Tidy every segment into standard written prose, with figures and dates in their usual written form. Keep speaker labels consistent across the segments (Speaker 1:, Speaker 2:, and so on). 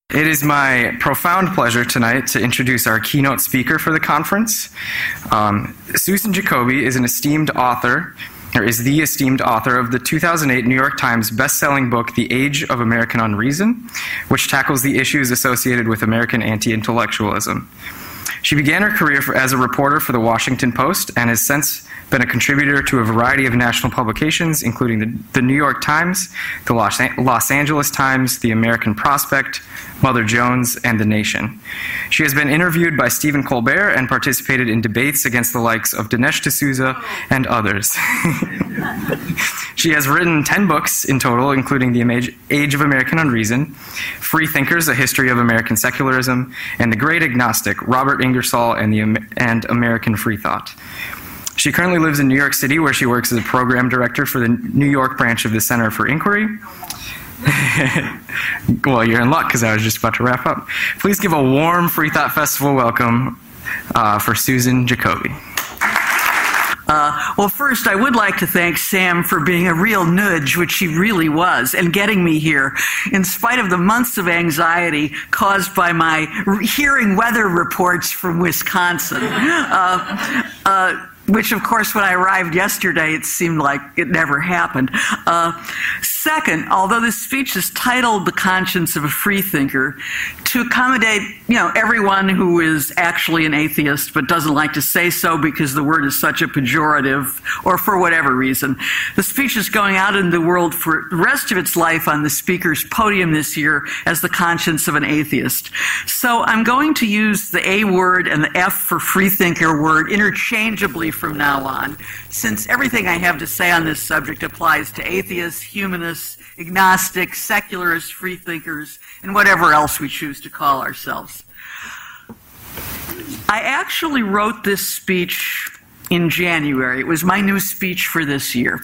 Speaker 1: It is my profound pleasure tonight to introduce our keynote speaker for the conference. Susan Jacoby is the esteemed author of the 2008 New York Times best-selling book, The Age of American Unreason, which tackles the issues associated with American anti-intellectualism. She began her career as a reporter for the Washington Post and has since been a contributor to a variety of national publications, including the New York Times, the Los Angeles Times, the American Prospect, Mother Jones, and The Nation. She has been interviewed by Stephen Colbert and participated in debates against the likes of Dinesh D'Souza and others. She has written 10 books in total, including The Age of American Unreason, Free Thinkers, A History of American Secularism, and The Great Agnostic, Robert Ingersoll and American Free Thought. She currently lives in New York City, where she works as a program director for the New York branch of the Center for Inquiry. Well, you're in luck, because I was just about to wrap up. Please give a warm Free Thought Festival welcome for Susan Jacoby.
Speaker 2: Well, first, I would like to thank Sam for being a real nudge, which he really was, and getting me here, in spite of the months of anxiety caused by my hearing weather reports from Wisconsin. Which, of course, when I arrived yesterday, it seemed like it never happened. Second, although this speech is titled The Conscience of a Freethinker, to accommodate, everyone who is actually an atheist but doesn't like to say so because the word is such a pejorative or for whatever reason, the speech is going out in the world for the rest of its life on the speaker's podium this year as the conscience of an atheist. So I'm going to use the A word and the F for freethinker word interchangeably from now on, since everything I have to say on this subject applies to atheists, humanists, agnostics, secularists, freethinkers, and whatever else we choose to call ourselves. I actually wrote this speech in January. It was my new speech for this year.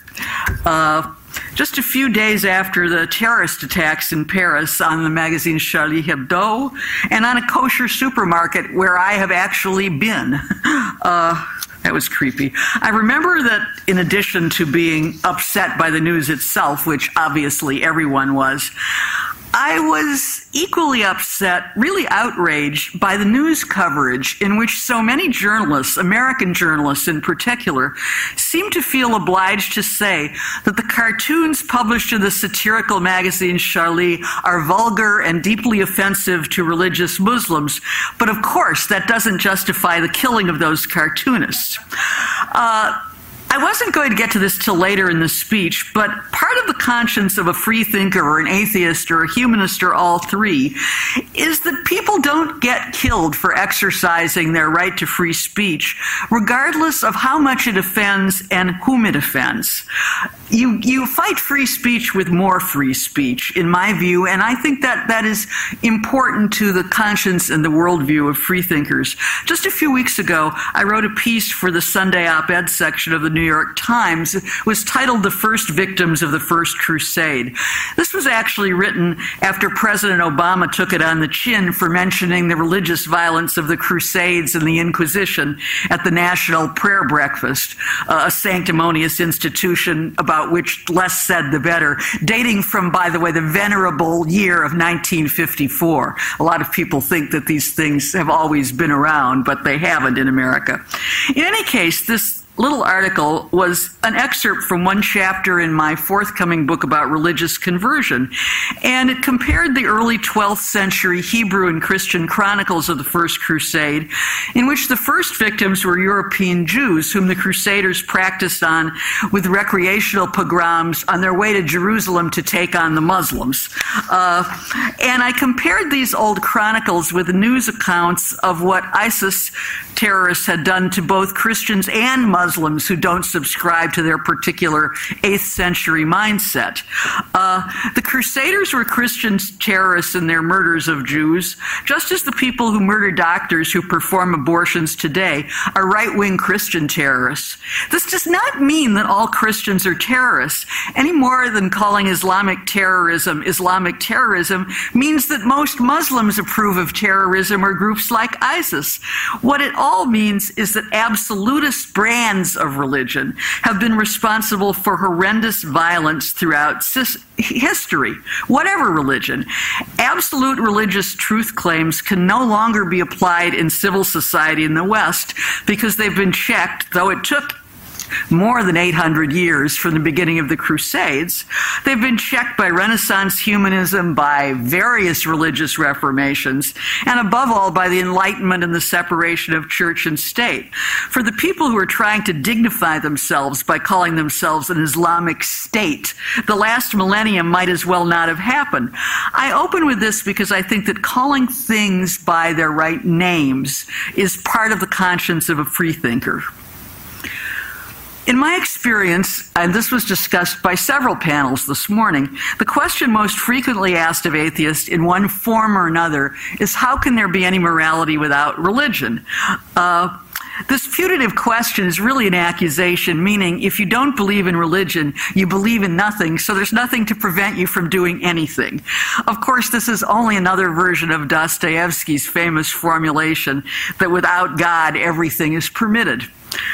Speaker 2: Just a few days after the terrorist attacks in Paris on the magazine Charlie Hebdo and on a kosher supermarket where I have actually been. That was creepy. I remember that in addition to being upset by the news itself, which obviously everyone was, I was equally upset, really outraged, by the news coverage in which so many journalists, American journalists in particular, seem to feel obliged to say that the cartoons published in the satirical magazine Charlie are vulgar and deeply offensive to religious Muslims, but of course that doesn't justify the killing of those cartoonists. I wasn't going to get to this till later in the speech, but part of the conscience of a freethinker or an atheist or a humanist or all three is that people don't get killed for exercising their right to free speech, regardless of how much it offends and whom it offends. You fight free speech with more free speech, in my view, and I think that is important to the conscience and the worldview of freethinkers. Just a few weeks ago, I wrote a piece for the Sunday op-ed section of the New York Times. It was titled The First Victims of the First Crusade. This was actually written after President Obama took it on the chin for mentioning the religious violence of the Crusades and the Inquisition at the National Prayer Breakfast, a sanctimonious institution about which less said the better, dating from, by the way, the venerable year of 1954. A lot of people think that these things have always been around, but they haven't in America. In any case, this little article was an excerpt from one chapter in my forthcoming book about religious conversion, and it compared the early 12th century Hebrew and Christian chronicles of the First Crusade, in which the first victims were European Jews, whom the Crusaders practiced on with recreational pogroms on their way to Jerusalem to take on the Muslims. And I compared these old chronicles with the news accounts of what ISIS terrorists had done to both Christians and Muslims who don't subscribe to their particular 8th century mindset. The Crusaders were Christian terrorists in their murders of Jews, just as the people who murder doctors who perform abortions today are right-wing Christian terrorists. This does not mean that all Christians are terrorists, any more than calling Islamic terrorism means that most Muslims approve of terrorism or groups like ISIS. What it all means is that absolutist brands brands of religion have been responsible for horrendous violence throughout history, whatever religion. Absolute religious truth claims can no longer be applied in civil society in the West because they've been checked, though it took more than 800 years from the beginning of the Crusades. They've been checked by Renaissance humanism, by various religious reformations, and above all by the Enlightenment and the separation of church and state. For the people who are trying to dignify themselves by calling themselves an Islamic state, the last millennium might as well not have happened. I open with this because I think that calling things by their right names is part of the conscience of a freethinker. In my experience, and this was discussed by several panels this morning, the question most frequently asked of atheists in one form or another is, how can there be any morality without religion? This putative question is really an accusation, meaning if you don't believe in religion, you believe in nothing, so there's nothing to prevent you from doing anything. Of course, this is only another version of Dostoevsky's famous formulation that without God, everything is permitted.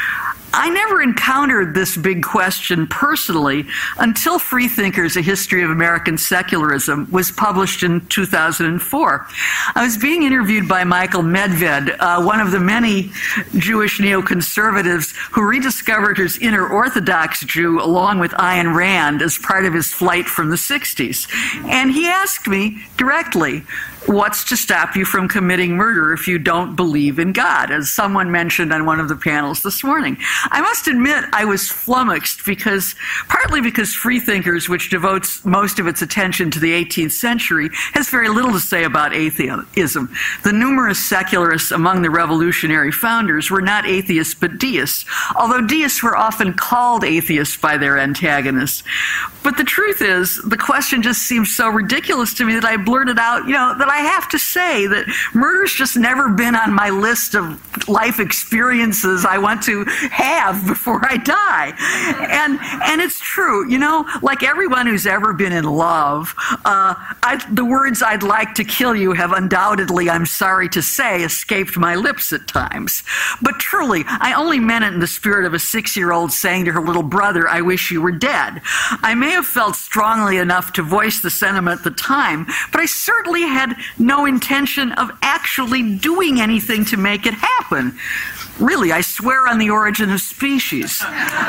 Speaker 2: I never encountered this big question personally until Freethinkers, A History of American Secularism was published in 2004. I was being interviewed by Michael Medved, one of the many Jewish neoconservatives who rediscovered his inner Orthodox Jew along with Ayn Rand as part of his flight from the 60s. And he asked me directly, what's to stop you from committing murder if you don't believe in God, as someone mentioned on one of the panels this morning? I must admit I was flummoxed partly because Freethinkers, which devotes most of its attention to the 18th century, has very little to say about atheism. The numerous secularists among the revolutionary founders were not atheists but deists, although deists were often called atheists by their antagonists. But the truth is, the question just seems so ridiculous to me that I blurted out, that I have to say that murder's just never been on my list of life experiences I want to have before I die. And it's true, like everyone who's ever been in love, the words "I'd like to kill you" have undoubtedly, I'm sorry to say, escaped my lips at times. But truly, I only meant it in the spirit of a 6-year-old saying to her little brother, "I wish you were dead." I may have felt strongly enough to voice the sentiment at the time, but I certainly had no intention of actually doing anything to make it happen. Really, I swear on the origin of species.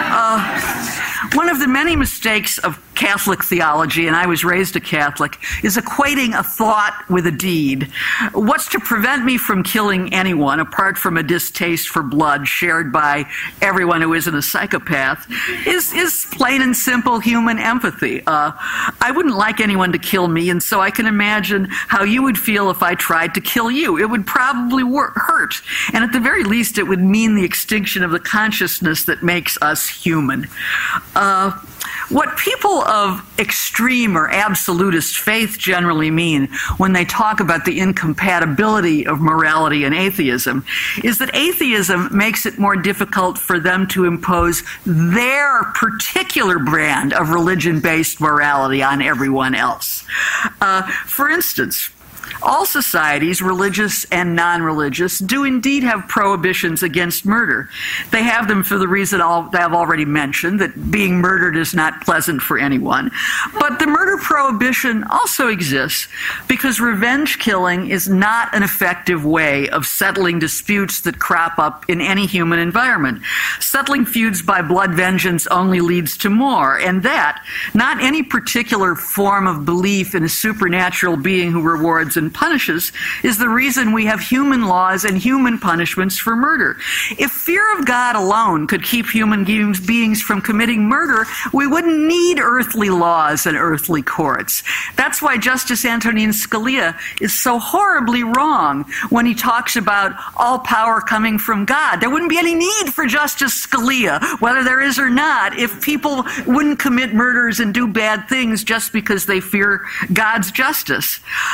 Speaker 2: One of the many mistakes of Catholic theology, and I was raised a Catholic, is equating a thought with a deed. What's to prevent me from killing anyone, apart from a distaste for blood shared by everyone who isn't a psychopath, is plain and simple human empathy. I wouldn't like anyone to kill me, and so I can imagine how you would feel if I tried to kill you. It would probably hurt, and at the very least it would mean the extinction of the consciousness that makes us human. What people of extreme or absolutist faith generally mean when they talk about the incompatibility of morality and atheism is that atheism makes it more difficult for them to impose their particular brand of religion-based morality on everyone else. For instance, all societies, religious and non-religious, do indeed have prohibitions against murder. They have them for the reason I've already mentioned, that being murdered is not pleasant for anyone. But the murder prohibition also exists because revenge killing is not an effective way of settling disputes that crop up in any human environment. Settling feuds by blood vengeance only leads to more, and that, not any particular form of belief in a supernatural being who rewards and punishes, is the reason we have human laws and human punishments for murder. If fear of God alone could keep human beings from committing murder, we wouldn't need earthly laws and earthly courts. That's why Justice Antonin Scalia is so horribly wrong when he talks about all power coming from God. There wouldn't be any need for Justice Scalia, whether there is or not, if people wouldn't commit murders and do bad things just because they fear God's justice.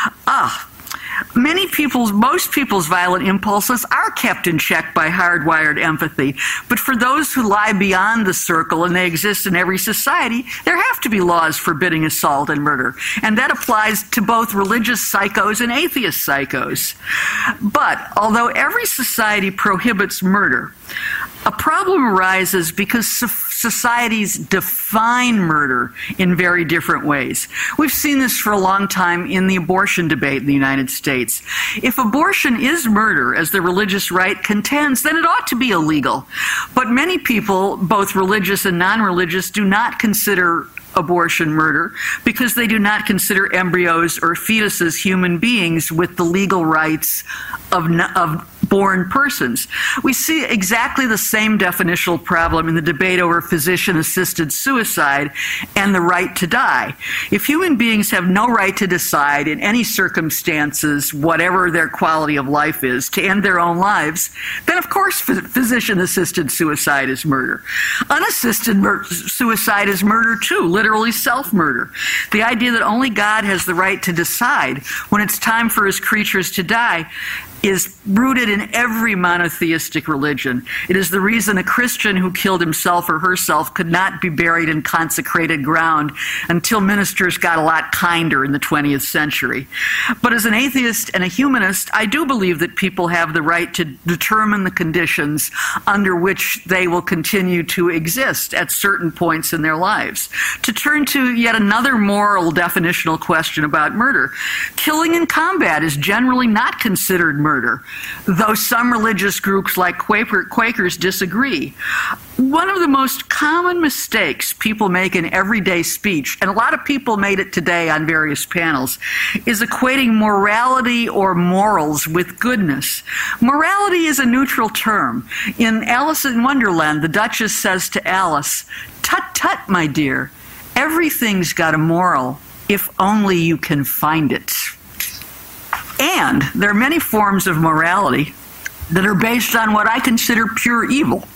Speaker 2: Most people's violent impulses are kept in check by hardwired empathy, but for those who lie beyond the circle, and they exist in every society, there have to be laws forbidding assault and murder, and that applies to both religious psychos and atheist psychos. But although every society prohibits murder, A problem arises because societies define murder in very different ways. We've seen this for a long time in the abortion debate in the United States. If abortion is murder, as the religious right contends, then it ought to be illegal. But many people, both religious and non-religious, do not consider abortion murder because they do not consider embryos or fetuses human beings with the legal rights of born persons. We see exactly the same definitional problem in the debate over physician-assisted suicide and the right to die. If human beings have no right to decide in any circumstances, whatever their quality of life is, to end their own lives, then of course physician-assisted suicide is murder. Unassisted suicide is murder too, literally self-murder. The idea that only God has the right to decide when it's time for his creatures to die is rooted in every monotheistic religion. It is the reason a Christian who killed himself or herself could not be buried in consecrated ground until ministers got a lot kinder in the 20th century. But as an atheist and a humanist, I do believe that people have the right to determine the conditions under which they will continue to exist at certain points in their lives. To turn to yet another moral definitional question about murder, killing in combat is generally not considered murder, though some religious groups like Quakers disagree. One of the most common mistakes people make in everyday speech, and a lot of people made it today on various panels, is equating morality or morals with goodness. Morality is a neutral term. In Alice in Wonderland, the Duchess says to Alice, "Tut, tut, my dear, everything's got a moral, if only you can find it." And there are many forms of morality that are based on what I consider pure evil.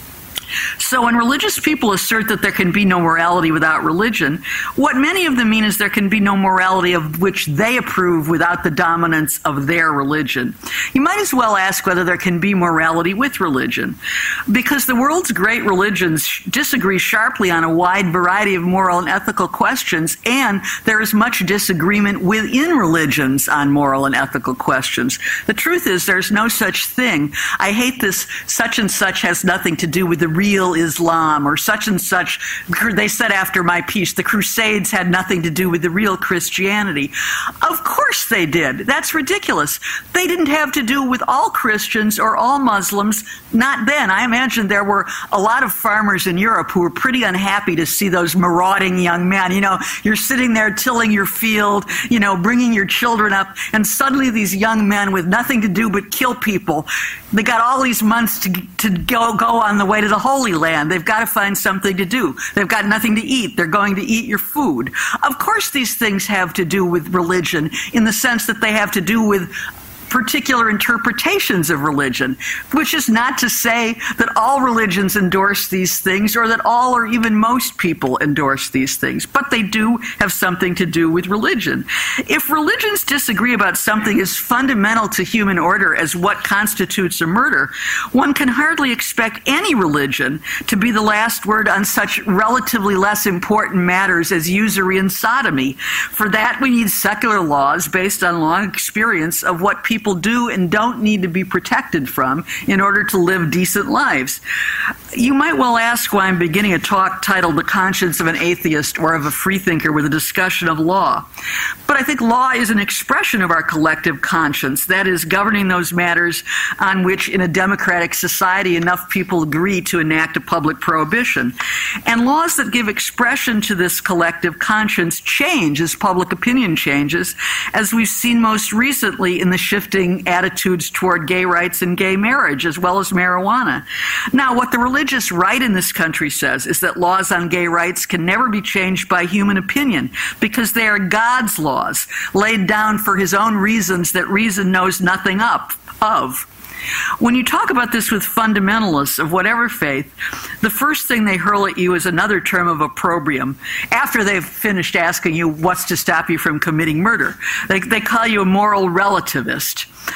Speaker 2: So when religious people assert that there can be no morality without religion, what many of them mean is there can be no morality of which they approve without the dominance of their religion. You might as well ask whether there can be morality with religion, because the world's great religions disagree sharply on a wide variety of moral and ethical questions, and there is much disagreement within religions on moral and ethical questions. The truth is there's no such thing. I hate this such and such has nothing to do with the real Islam, or such and such, they said after my piece, the Crusades had nothing to do with the real Christianity. Of course they did. That's ridiculous. They didn't have to do with all Christians or all Muslims, not then. I imagine there were a lot of farmers in Europe who were pretty unhappy to see those marauding young men. You know, you're sitting there tilling your field, you know, bringing your children up, and suddenly these young men with nothing to do but kill people, they got all these months to go on the way to the Holy Land. They've got to find something to do. They've got nothing to eat. They're going to eat your food. Of course these things have to do with religion in the sense that they have to do with particular interpretations of religion, which is not to say that all religions endorse these things or that all or even most people endorse these things, but they do have something to do with religion. If religions disagree about something as fundamental to human order as what constitutes a murder, one can hardly expect any religion to be the last word on such relatively less important matters as usury and sodomy. For that, we need secular laws based on long experience of what people do and don't need to be protected from in order to live decent lives. You might well ask why I'm beginning a talk titled The Conscience of an Atheist or of a Freethinker with a discussion of law. But I think law is an expression of our collective conscience, that is, governing those matters on which in a democratic society enough people agree to enact a public prohibition. And laws that give expression to this collective conscience change as public opinion changes, as we've seen most recently in the shifting attitudes toward gay rights and gay marriage, as well as marijuana. Now, what the religious right in this country says is that laws on gay rights can never be changed by human opinion because they are God's laws, laid down for his own reasons that reason knows nothing of. When you talk about this with fundamentalists of whatever faith, the first thing they hurl at you is another term of opprobrium. After they've finished asking you what's to stop you from committing murder, they call you a moral relativist.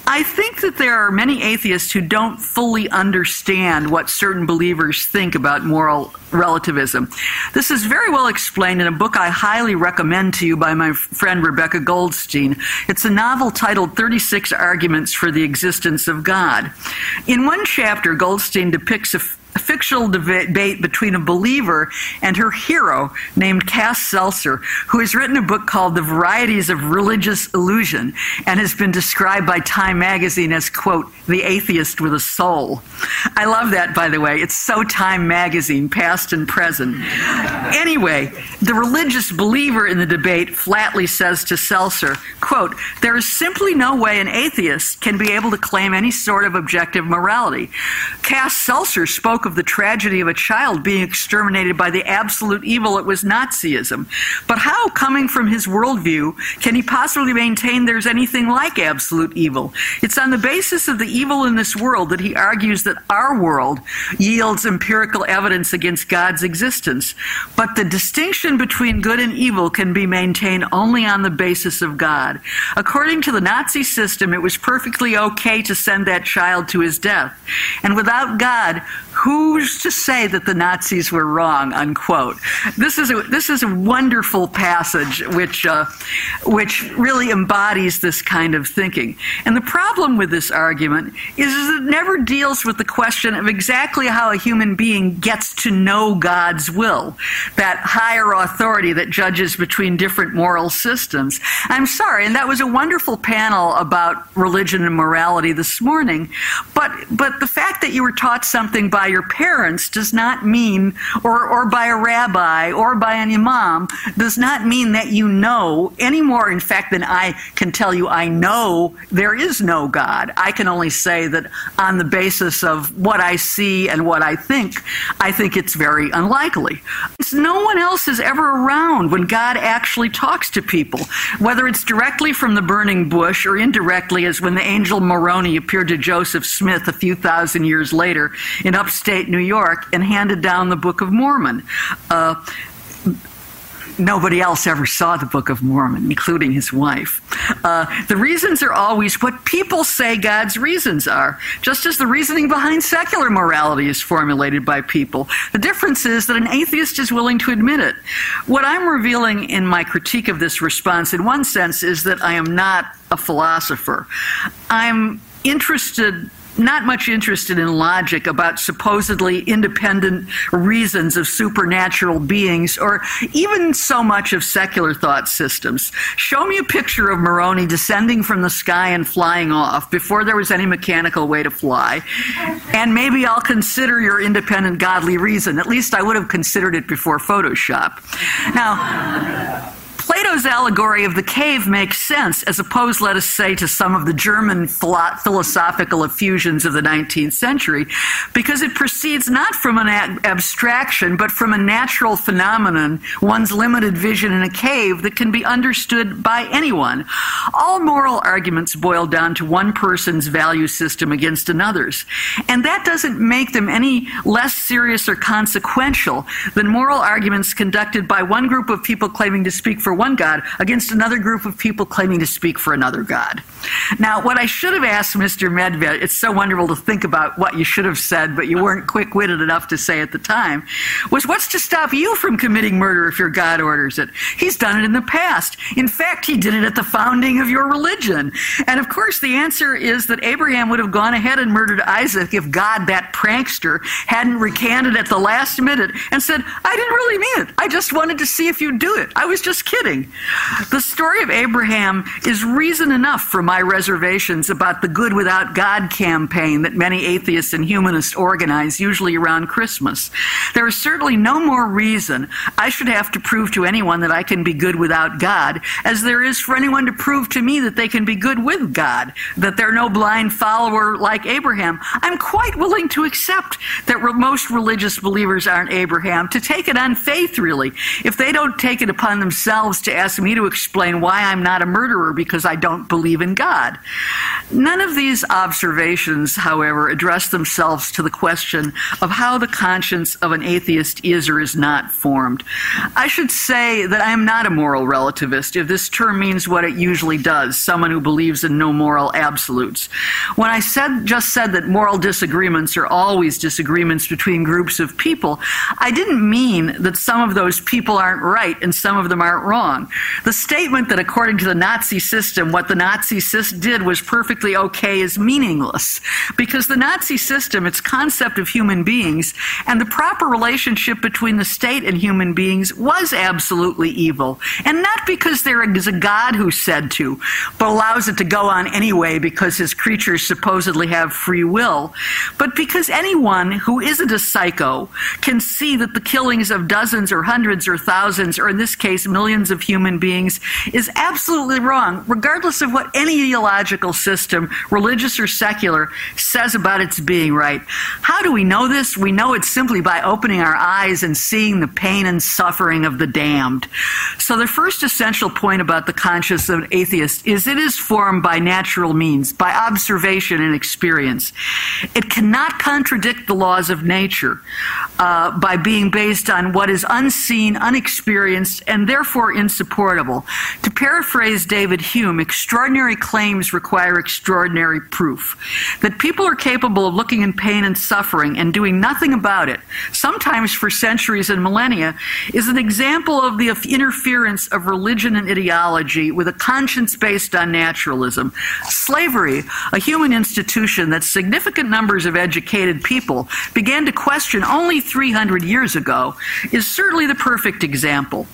Speaker 2: I think that there are many atheists who don't fully understand what certain believers think about moral relativism. This is very well explained in a book I highly recommend to you by my friend Rebecca Goldstein. It's a novel titled 36 Arguments for the Existence of God. In one chapter, Goldstein depicts a fictional debate between a believer and her hero named Cass Seltzer, who has written a book called The Varieties of Religious Illusion and has been described by Time magazine as, quote, the atheist with a soul. I love that, by the way. It's so Time magazine, past and present. Anyway, the religious believer in the debate flatly says to Seltzer, quote, there is simply no way an atheist can be able to claim any sort of objective morality. Cass Seltzer spoke of the tragedy of a child being exterminated by the absolute evil that was Nazism. But how, coming from his worldview, can he possibly maintain there's anything like absolute evil? It's on the basis of the evil in this world that he argues that our world yields empirical evidence against God's existence. But the distinction between good and evil can be maintained only on the basis of God. According to the Nazi system, it was perfectly okay to send that child to his death. And without God, who's to say that the Nazis were wrong, unquote. This is a wonderful passage which really embodies this kind of thinking. And the problem with this argument is it never deals with the question of exactly how a human being gets to know God's will, that higher authority that judges between different moral systems. I'm sorry, and that was a wonderful panel about religion and morality this morning, but the fact that you were taught something by your parents does not mean, or by a rabbi or by an imam, does not mean that you know any more, in fact, than I can tell you I know there is no God. I can only say that on the basis of what I see and what I think it's very unlikely. No one else is ever around when God actually talks to people, whether it's directly from the burning bush or indirectly, as when the angel Moroni appeared to Joseph Smith a few thousand years later in upstate New York and handed down the Book of Mormon. Nobody else ever saw the Book of Mormon, including his wife. The reasons are always what people say God's reasons are, just as the reasoning behind secular morality is formulated by people. The difference is that an atheist is willing to admit it. What I'm revealing in my critique of this response, in one sense, is that I am not a philosopher. I'm not much interested in logic about supposedly independent reasons of supernatural beings, or even so much of secular thought systems. Show me a picture of Moroni descending from the sky and flying off before there was any mechanical way to fly, and maybe I'll consider your independent godly reason. At least I would have considered it before Photoshop. Now, Plato's allegory of the cave makes sense, as opposed, let us say, to some of the German philosophical effusions of the 19th century, because it proceeds not from an abstraction, but from a natural phenomenon, one's limited vision in a cave that can be understood by anyone. All moral arguments boil down to one person's value system against another's, and that doesn't make them any less serious or consequential than moral arguments conducted by one group of people claiming to speak for one God against another group of people claiming to speak for another God. Now, what I should have asked Mr. Medved, it's so wonderful to think about what you should have said, but you weren't quick-witted enough to say at the time, was what's to stop you from committing murder if your God orders it? He's done it in the past. In fact, he did it at the founding of your religion. And of course, the answer is that Abraham would have gone ahead and murdered Isaac if God, that prankster, hadn't recanted at the last minute and said, I didn't really mean it. I just wanted to see if you'd do it. I was just kidding. The story of Abraham is reason enough for my reservations about the Good Without God campaign that many atheists and humanists organize, usually around Christmas. There is certainly no more reason I should have to prove to anyone that I can be good without God as there is for anyone to prove to me that they can be good with God, that they're no blind follower like Abraham. I'm quite willing to accept that most religious believers aren't Abraham, to take it on faith, really. If they don't take it upon themselves to ask me to explain why I'm not a murderer because I don't believe in God. None of these observations, however, address themselves to the question of how the conscience of an atheist is or is not formed. I should say that I am not a moral relativist, if this term means what it usually does, someone who believes in no moral absolutes. When I just said that moral disagreements are always disagreements between groups of people, I didn't mean that some of those people aren't right and some of them aren't wrong. The statement that according to the Nazi system, what the Nazi system did was perfectly okay is meaningless, because the Nazi system, its concept of human beings, and the proper relationship between the state and human beings was absolutely evil. And not because there is a God who said to, but allows it to go on anyway because his creatures supposedly have free will, but because anyone who isn't a psycho can see that the killings of dozens or hundreds or thousands, or in this case millions of human beings, is absolutely wrong, regardless of what any ideological system, religious or secular, says about its being right. How do we know this? We know it simply by opening our eyes and seeing the pain and suffering of the damned. So the first essential point about the conscience of an atheist is it is formed by natural means, by observation and experience. It cannot contradict the laws of nature by being based on what is unseen, unexperienced, and therefore insupportable. To paraphrase David Hume, extraordinary claims require extraordinary proof. That people are capable of looking in pain and suffering and doing nothing about it, sometimes for centuries and millennia, is an example of the interference of religion and ideology with a conscience based on naturalism. Slavery, a human institution that significant numbers of educated people began to question only 300 years ago, is certainly the perfect example.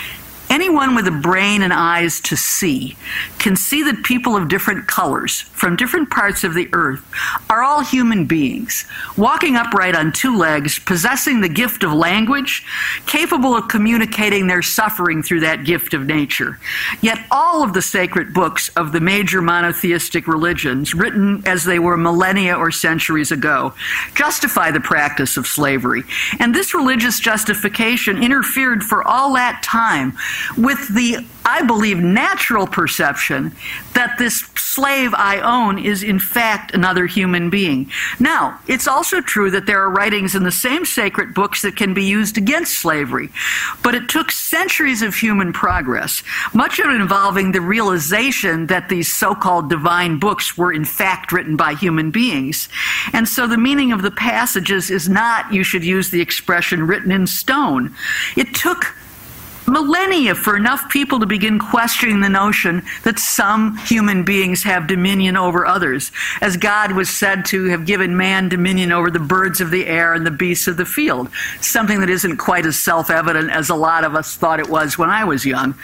Speaker 2: Anyone with a brain and eyes to see can see that people of different colors from different parts of the earth are all human beings, walking upright on two legs, possessing the gift of language, capable of communicating their suffering through that gift of nature. Yet all of the sacred books of the major monotheistic religions, written as they were millennia or centuries ago, justify the practice of slavery. And this religious justification interfered for all that time with the, I believe, natural perception that this slave I own is in fact another human being. Now, it's also true that there are writings in the same sacred books that can be used against slavery, but it took centuries of human progress, much of it involving the realization that these so-called divine books were in fact written by human beings. And so the meaning of the passages is not, you should use the expression, written in stone. It took millennia for enough people to begin questioning the notion that some human beings have dominion over others, as God was said to have given man dominion over the birds of the air and the beasts of the field, something that isn't quite as self-evident as a lot of us thought it was when I was young.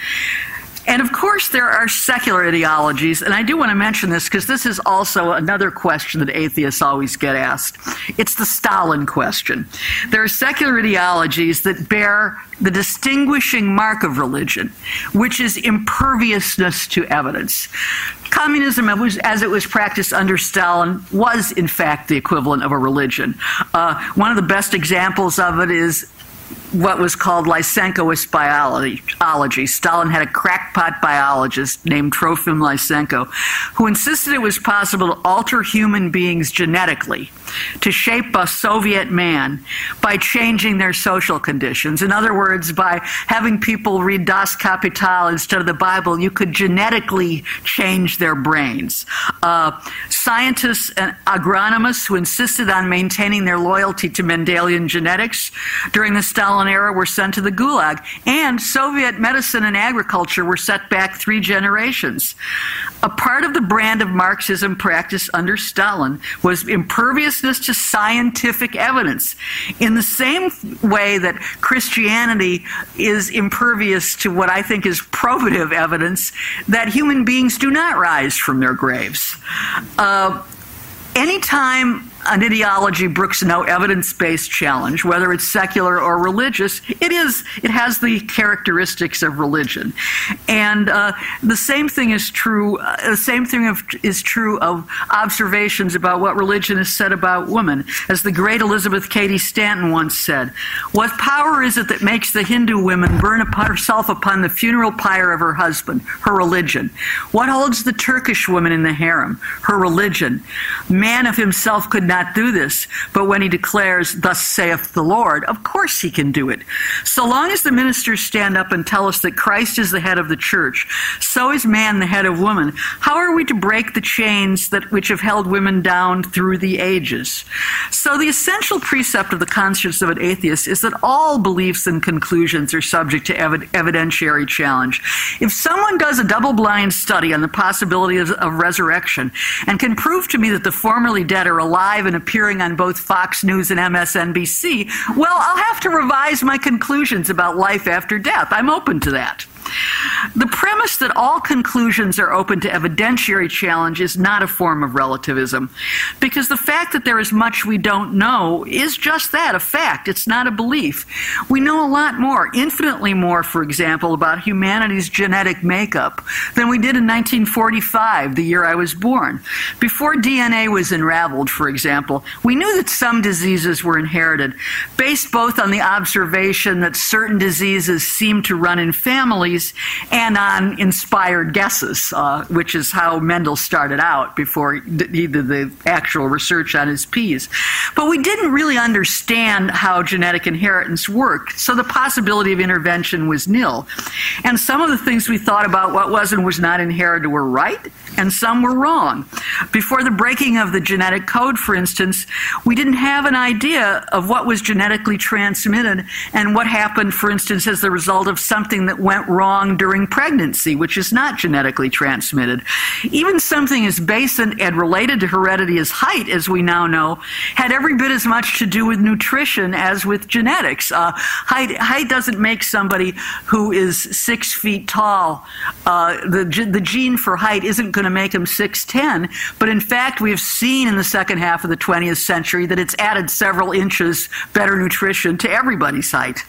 Speaker 2: And of course, there are secular ideologies, and I do want to mention this because this is also another question that atheists always get asked. It's the Stalin question. There are secular ideologies that bear the distinguishing mark of religion, which is imperviousness to evidence. Communism, as it was practiced under Stalin, was in fact the equivalent of a religion. One of the best examples of it is what was called Lysenkoist biology. Stalin had a crackpot biologist named Trofim Lysenko who insisted it was possible to alter human beings genetically, to shape a Soviet man by changing their social conditions. In other words, by having people read Das Kapital instead of the Bible, you could genetically change their brains. Scientists and agronomists who insisted on maintaining their loyalty to Mendelian genetics during the Stalin era were sent to the Gulag, and Soviet medicine and agriculture were set back 3 generations. A part of the brand of Marxism practiced under Stalin was imperviousness to scientific evidence, in the same way that Christianity is impervious to what I think is probative evidence that human beings do not rise from their graves. Anytime an ideology brooks no evidence-based challenge, whether it's secular or religious. It has the characteristics of religion, and the same thing is true. The same thing is true of observations about what religion has said about women. As the great Elizabeth Cady Stanton once said, "What power is it that makes the Hindu woman burn herself upon the funeral pyre of her husband? Her religion. What holds the Turkish woman in the harem? Her religion. Man of himself could not do this, but when he declares, 'Thus saith the Lord,' of course he can do it. So long as the ministers stand up and tell us that Christ is the head of the church, so is man the head of woman. How are we to break the chains which have held women down through the ages?" So the essential precept of the conscience of an atheist is that all beliefs and conclusions are subject to evidentiary challenge. If someone does a double-blind study on the possibility of resurrection and can prove to me that the formerly dead are alive and appearing on both Fox News and MSNBC, well, I'll have to revise my conclusions about life after death. I'm open to that. The premise that all conclusions are open to evidentiary challenge is not a form of relativism, because the fact that there is much we don't know is just that, a fact. It's not a belief. We know a lot more, infinitely more, for example, about humanity's genetic makeup than we did in 1945, the year I was born. Before DNA was unraveled, for example, we knew that some diseases were inherited, based both on the observation that certain diseases seem to run in families and on inspired guesses, which is how Mendel started out before he did the actual research on his peas. But we didn't really understand how genetic inheritance worked, so the possibility of intervention was nil. And some of the things we thought about what was and was not inherited were right, and some were wrong. Before the breaking of the genetic code, for instance, we didn't have an idea of what was genetically transmitted and what happened, for instance, as the result of something that went wrong during pregnancy, which is not genetically transmitted. Even something as base and related to heredity as height, as we now know, had every bit as much to do with nutrition as with genetics. Height doesn't make somebody who is 6 feet tall. The gene for height isn't going to make him 6'10", but in fact we have seen in the second half of the 20th century that it's added several inches better nutrition to everybody's height.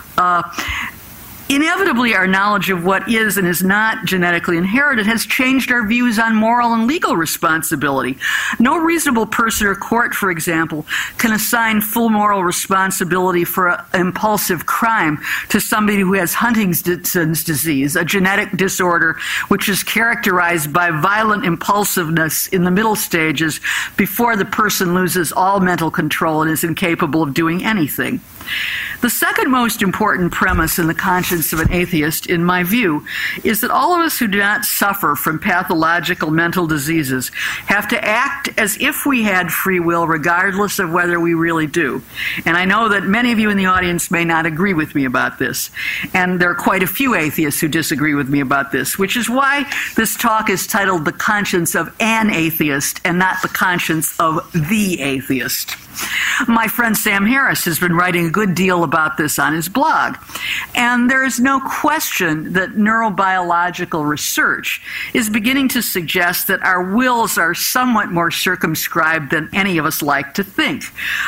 Speaker 2: Inevitably, our knowledge of what is and is not genetically inherited has changed our views on moral and legal responsibility. No reasonable person or court, for example, can assign full moral responsibility for an impulsive crime to somebody who has Huntington's disease, a genetic disorder which is characterized by violent impulsiveness in the middle stages before the person loses all mental control and is incapable of doing anything. The second most important premise in the conscience of an atheist, in my view, is that all of us who do not suffer from pathological mental diseases have to act as if we had free will, regardless of whether we really do. And I know that many of you in the audience may not agree with me about this. And there are quite a few atheists who disagree with me about this, which is why this talk is titled The Conscience of an Atheist and not The Conscience of the Atheist. My friend Sam Harris has been writing a good deal about this on his blog. And there is no question that neurobiological research is beginning to suggest that our wills are somewhat more circumscribed than any of us like to think.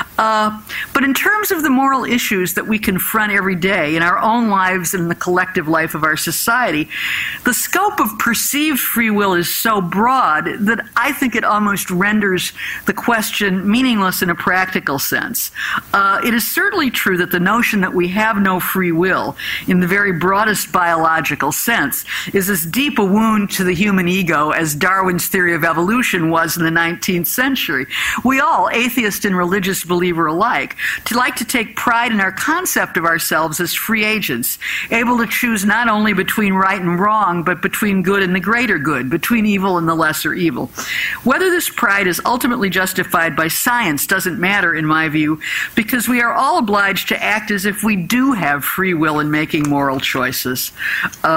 Speaker 2: But in terms of the moral issues that we confront every day in our own lives and in the collective life of our society, the scope of perceived free will is so broad that I think it almost renders the question meaningless in a practical sense. It is certainly true that the notion that we have no free will, in the very broadest biological sense, is as deep a wound to the human ego as Darwin's theory of evolution was in the 19th century. We all, atheist and religious believer alike, like to take pride in our concept of ourselves as free agents, able to choose not only between right and wrong, but between good and the greater good, between evil and the lesser evil. Whether this pride is ultimately justified by science doesn't matter, in my view, because we are all obliged to act as if we do have free will in making moral choices.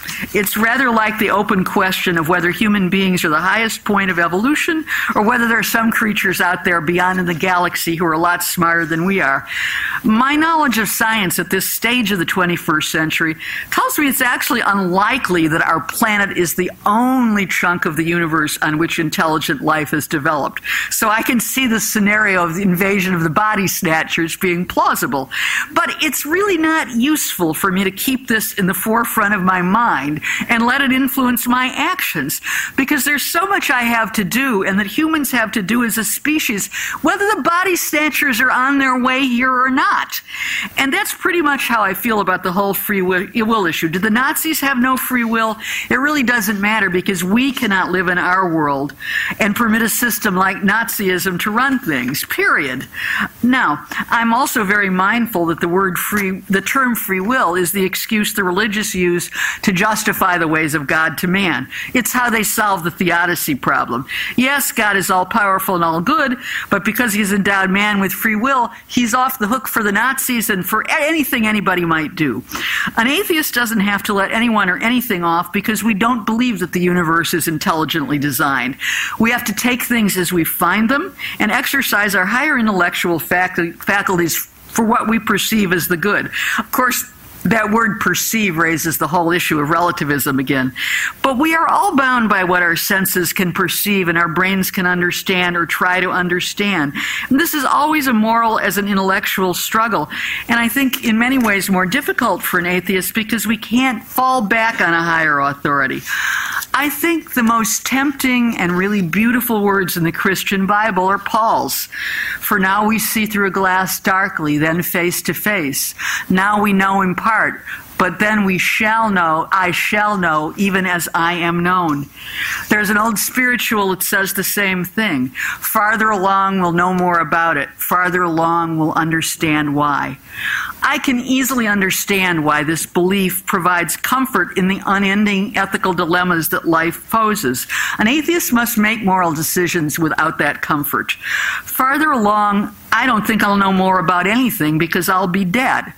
Speaker 2: It's rather like the open question of whether human beings are the highest point of evolution or whether there are some creatures out there beyond in the galaxy who are a lot smarter than we are. My knowledge of science at this stage of the 21st century tells me it's actually unlikely that our planet is the only chunk of the universe on which intelligent life has developed. So I can see the scenario of the invasion of the body snatchers being plausible. But it's really not useful for me to keep this in the forefront of my mind and let it influence my actions, because there's so much I have to do and that humans have to do as a species, whether the body snatchers are on their way here or not. And that's pretty much how I feel about the whole free will issue. Did the Nazis have no free will? It really doesn't matter, because we cannot live in our world and permit a system like Nazism to run things, period. Now, I'm also very mindful that the term free will is the excuse the religious use to justify the ways of God to man. It's how they solve the theodicy problem. Yes, God is all-powerful and all good, but because he's endowed man with free will, he's off the hook for the Nazis and for anything anybody might do. An atheist doesn't have to let anyone or anything off because we don't believe that the universe is intelligently designed. We have to take things as we find them and exercise our higher intellectual faculties for what we perceive as the good. Of course, that word perceive raises the whole issue of relativism again. But we are all bound by what our senses can perceive and our brains can understand or try to understand. And this is always a moral as an intellectual struggle. And I think in many ways more difficult for an atheist because we can't fall back on a higher authority. I think the most tempting and really beautiful words in the Christian Bible are Paul's. For now we see through a glass darkly, then face to face. Now we know in part, but then we shall know, I shall know, even as I am known. There's an old spiritual that says the same thing. Farther along, we'll know more about it. Farther along, we'll understand why. I can easily understand why this belief provides comfort in the unending ethical dilemmas that life poses. An atheist must make moral decisions without that comfort. Farther along, I don't think I'll know more about anything because I'll be dead.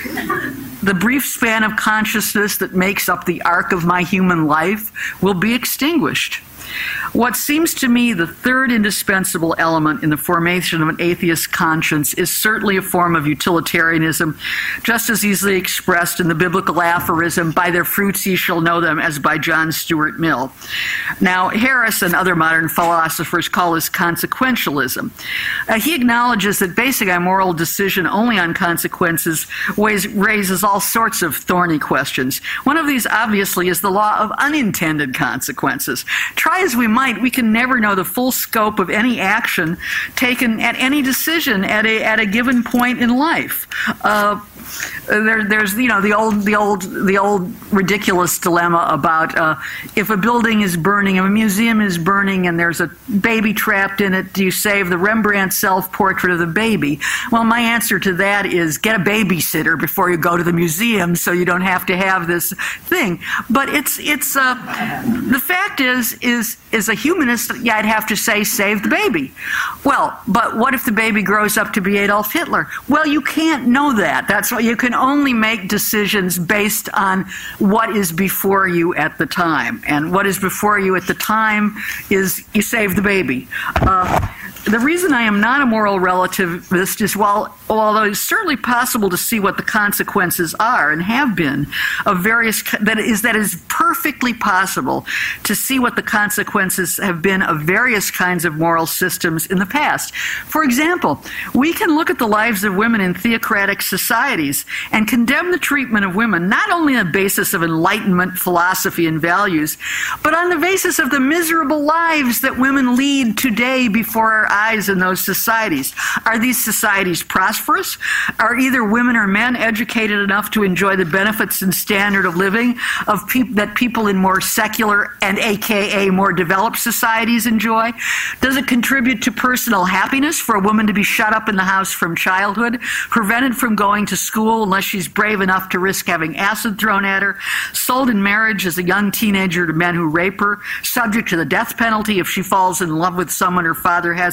Speaker 2: The brief span of consciousness that makes up the arc of my human life will be extinguished. What seems to me the third indispensable element in the formation of an atheist conscience is certainly a form of utilitarianism, just as easily expressed in the biblical aphorism, by their fruits ye shall know them, as by John Stuart Mill. Now, Harris and other modern philosophers call this consequentialism. He acknowledges that basing a moral decision only on consequences raises all sorts of thorny questions. One of these, obviously, is the law of unintended consequences. Try as we might, we can never know the full scope of any action taken at any decision at a given point in life. There's the old ridiculous dilemma about if a building is burning, if a museum is burning, and there's a baby trapped in it, do you save the Rembrandt self-portrait of the baby? Well, my answer to that is get a babysitter before you go to the museum, so you don't have to have this thing. But the fact is a humanist, yeah, I'd have to say save the baby. Well, but what if the baby grows up to be Adolf Hitler? Well, you can't know that. That's why you can only make decisions based on what is before you at the time. And what is before you at the time is you save the baby. The reason I am not a moral relativist is although it's certainly possible to see what the consequences are and have been of various, that is perfectly possible to see what the consequences have been of various kinds of moral systems in the past. For example, we can look at the lives of women in theocratic societies and condemn the treatment of women not only on the basis of Enlightenment philosophy and values, but on the basis of the miserable lives that women lead today before our eyes in those societies. Are these societies prosperous? Are either women or men educated enough to enjoy the benefits and standard of living that people in more secular and AKA more developed societies enjoy? Does it contribute to personal happiness for a woman to be shut up in the house from childhood, prevented from going to school unless she's brave enough to risk having acid thrown at her, sold in marriage as a young teenager to men who rape her, subject to the death penalty if she falls in love with someone her father hasn't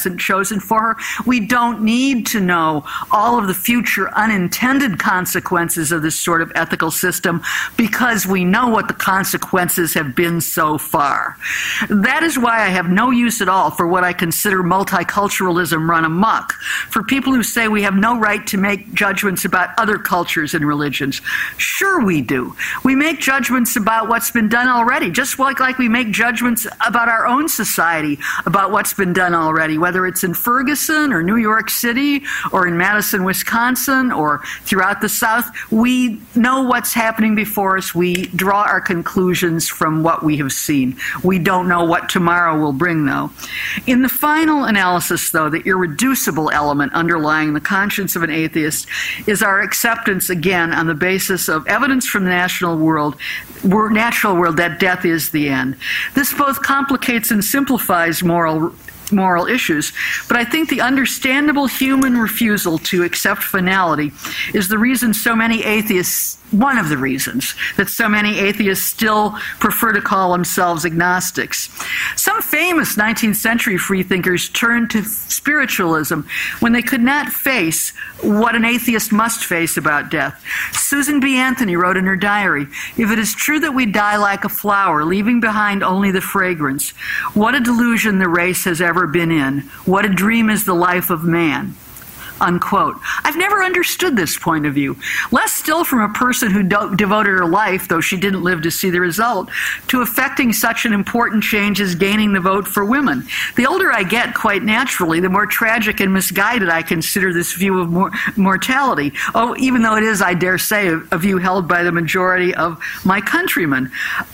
Speaker 2: wasn't chosen for her. We don't need to know all of the future unintended consequences of this sort of ethical system because we know what the consequences have been so far. That is why I have no use at all for what I consider multiculturalism run amok, for people who say we have no right to make judgments about other cultures and religions. Sure we do. We make judgments about what's been done already, just like we make judgments about our own society, about what's been done already, whether it's in Ferguson or New York City or in Madison, Wisconsin or throughout the South. We know what's happening before us. We draw our conclusions from what we have seen. We don't know what tomorrow will bring, though. In the final analysis, though, the irreducible element underlying the conscience of an atheist is our acceptance, again, on the basis of evidence from the natural world that death is the end. This both complicates and simplifies moral issues, but I think the understandable human refusal to accept finality is the reason so many atheists, one of the reasons that so many atheists still prefer to call themselves agnostics. Some famous 19th century freethinkers turned to spiritualism when they could not face what an atheist must face about death. Susan B. Anthony wrote in her diary, "If it is true that we die like a flower, leaving behind only the fragrance, what a delusion the race has ever been in. What a dream is the life of man." Unquote. I've never understood this point of view, less still from a person who devoted her life, though she didn't live to see the result, to effecting such an important change as gaining the vote for women. The older I get, quite naturally, the more tragic and misguided I consider this view of mortality. Oh, even though it is, I dare say, a view held by the majority of my countrymen.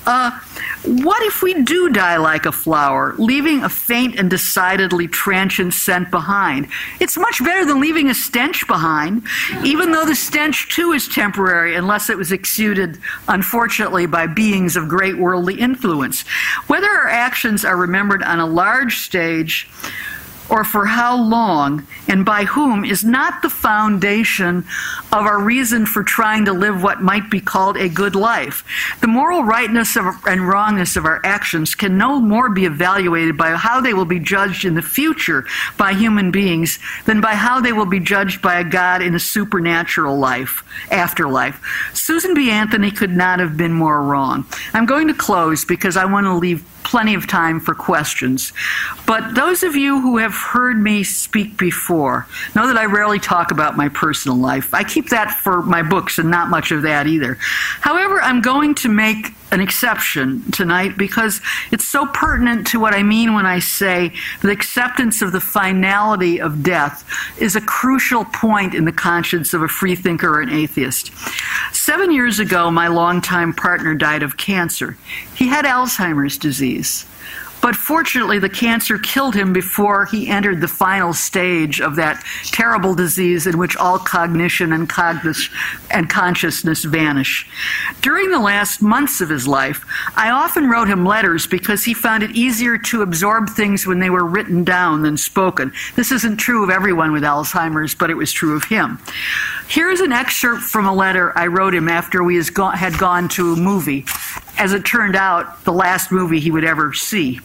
Speaker 2: What if we do die like a flower, leaving a faint and decidedly transient scent behind? It's much better than leaving a stench behind, even though the stench too is temporary unless it was exuded, unfortunately, by beings of great worldly influence. Whether our actions are remembered on a large stage or for how long and by whom is not the foundation of our reason for trying to live what might be called a good life. The moral rightness and wrongness of our actions can no more be evaluated by how they will be judged in the future by human beings than by how they will be judged by a God in a supernatural life, afterlife. Susan B. Anthony could not have been more wrong. I'm going to close because I want to leave plenty of time for questions. But those of you who have heard me speak before know that I rarely talk about my personal life. I keep that for my books and not much of that either. However, I'm going to make an exception tonight because it's so pertinent to what I mean when I say the acceptance of the finality of death is a crucial point in the conscience of a freethinker or an atheist. 7 years ago, my longtime partner died of cancer. He had Alzheimer's disease. But fortunately, the cancer killed him before he entered the final stage of that terrible disease in which all cognition and consciousness vanish. During the last months of his life, I often wrote him letters because he found it easier to absorb things when they were written down than spoken. This isn't true of everyone with Alzheimer's, but it was true of him. Here's an excerpt from a letter I wrote him after we had gone to a movie. As it turned out, the last movie he would ever see.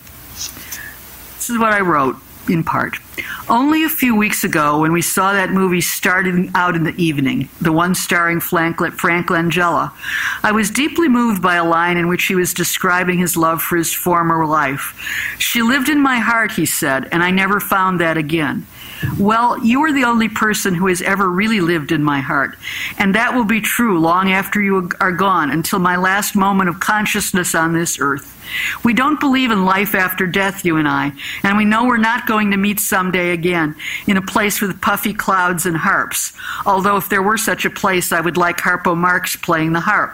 Speaker 2: This is what I wrote, in part. Only a few weeks ago, when we saw that movie starting out in the evening, the one starring Frank Langella, I was deeply moved by a line in which he was describing his love for his former life. "She lived in my heart," he said, "and I never found that again." Well, you are the only person who has ever really lived in my heart, and that will be true long after you are gone, until my last moment of consciousness on this earth. We don't believe in life after death, you and I, and we know we're not going to meet someday again in a place with puffy clouds and harps, although if there were such a place, I would like Harpo Marx playing the harp.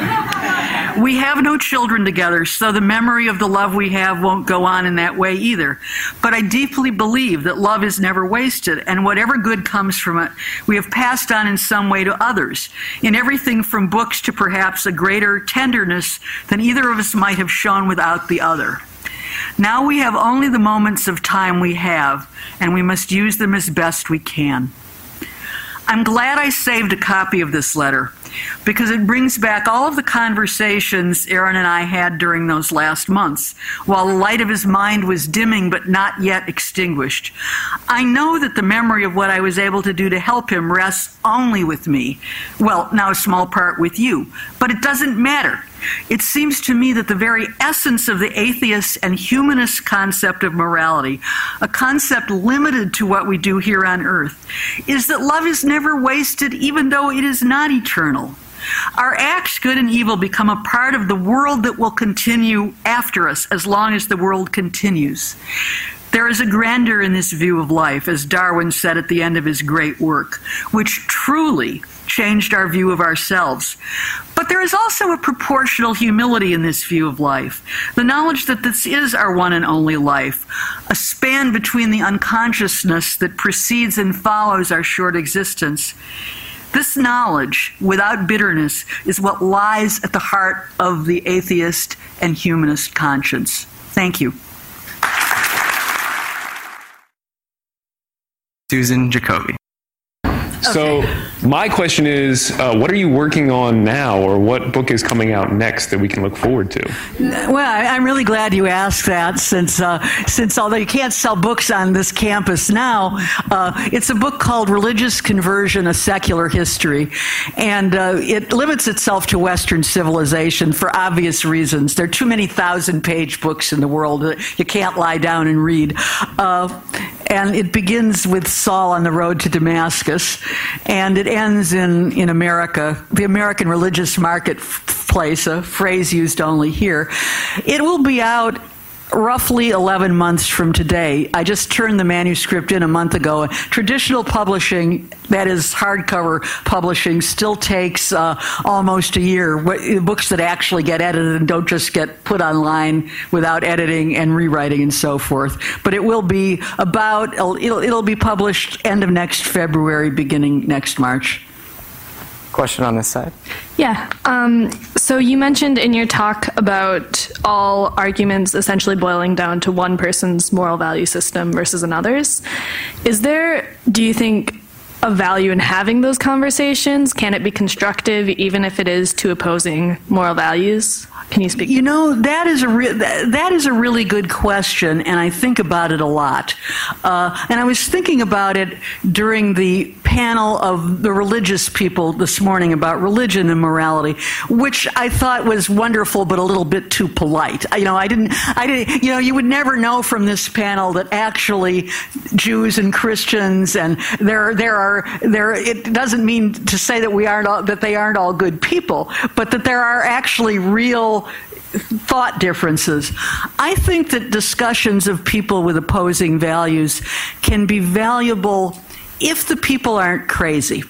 Speaker 2: We have no children together, so the memory of the love we have won't go on in that way either. But I deeply believe that love is never wasted, and whatever good comes from it, we have passed on in some way to others, in everything from books to perhaps a greater tenderness than either of us might have shown without the other. Now we have only the moments of time we have, and we must use them as best we can. I'm glad I saved a copy of this letter. because it brings back all of the conversations Aaron and I had during those last months, while the light of his mind was dimming but not yet extinguished. I know that the memory of what I was able to do to help him rests only with me. Well, now a small part with you, but it doesn't matter. It seems to me that the very essence of the atheist and humanist concept of morality, a concept limited to what we do here on earth, is that love is never wasted even though it is not eternal. Our acts, good and evil, become a part of the world that will continue after us as long as the world continues. There is a grandeur in this view of life, as Darwin said at the end of his great work, which truly changed our view of ourselves. But there is also a proportional humility in this view of life, the knowledge that this is our one and only life, a span between the unconsciousness that precedes and follows our short existence. This knowledge, without bitterness, is what lies at the heart of the atheist and humanist conscience. Thank you.
Speaker 1: Susan Jacoby.
Speaker 3: So my question is, what are you working on now, or what book is coming out next that we can look forward to?
Speaker 2: Well, I'm really glad you asked that, since although you can't sell books on this campus now, it's a book called Religious Conversion, A Secular History, and it limits itself to Western civilization for obvious reasons. There are too many 1,000-page books in the world that you can't lie down and read. And it begins with Saul on the road to Damascus, and it ends in America, the American religious marketplace, a phrase used only here. It will be out roughly 11 months from today. I just turned the manuscript in a month ago. Traditional publishing, that is hardcover publishing, still takes almost a year. Books that actually get edited and don't just get put online without editing and rewriting and so forth. But it will be it'll be published end of next February, beginning next March.
Speaker 1: Question on this side.
Speaker 4: Yeah. So you mentioned in your talk about all arguments essentially boiling down to one person's moral value system versus another's. Is there, do you think, a value in having those conversations? Can it be constructive even if it is two opposing moral values? Can you speak?
Speaker 2: That is a really good question, and I think about it a lot. And I was thinking about it during the panel of the religious people this morning about religion and morality, which I thought was wonderful, but a little bit too polite. I didn't. You would never know from this panel that actually Jews and Christians and it doesn't mean to say that they aren't all good people, but that there are actually real thought differences. I think that discussions of people with opposing values can be valuable if the people aren't crazy.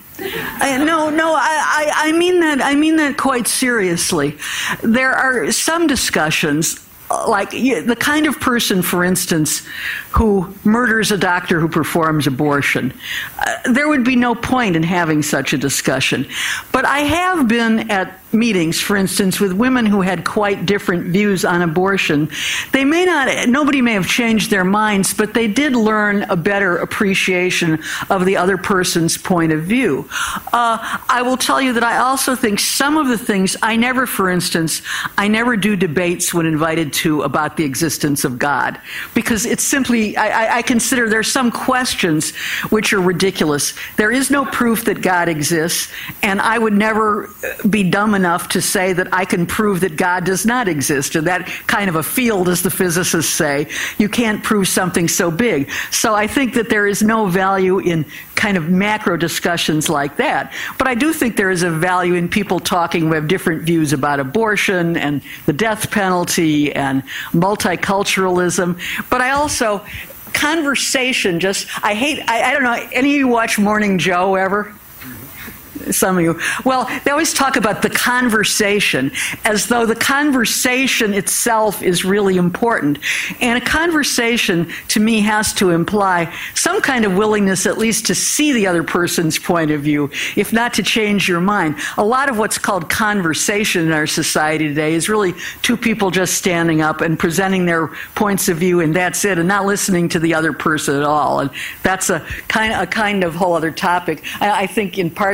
Speaker 2: I mean that quite seriously. There are some discussions, like the kind of person, for instance, who murders a doctor who performs abortion. There would be no point in having such a discussion. But I have been at meetings, for instance, with women who had quite different views on abortion. Nobody may have changed their minds, but they did learn a better appreciation of the other person's point of view. I will tell you that I also think some of the things, I never do debates when invited to about the existence of God, because it's simply, I consider there are some questions which are ridiculous. There is no proof that God exists, and I would never be dumb enough to say that I can prove that God does not exist, or that kind of a field, as the physicists say. You can't prove something so big. So I think that there is no value in kind of macro discussions like that. But I do think there is a value in people talking who have different views about abortion and the death penalty and multiculturalism. But I also, conversation, I don't know, any of you watch Morning Joe ever? Some of you. Well, they always talk about the conversation as though the conversation itself is really important. And a conversation, to me, has to imply some kind of willingness at least to see the other person's point of view, if not to change your mind. A lot of what's called conversation in our society today is really two people just standing up and presenting their points of view, and that's it, and not listening to the other person at all. And that's a kind of whole other topic. I think in part that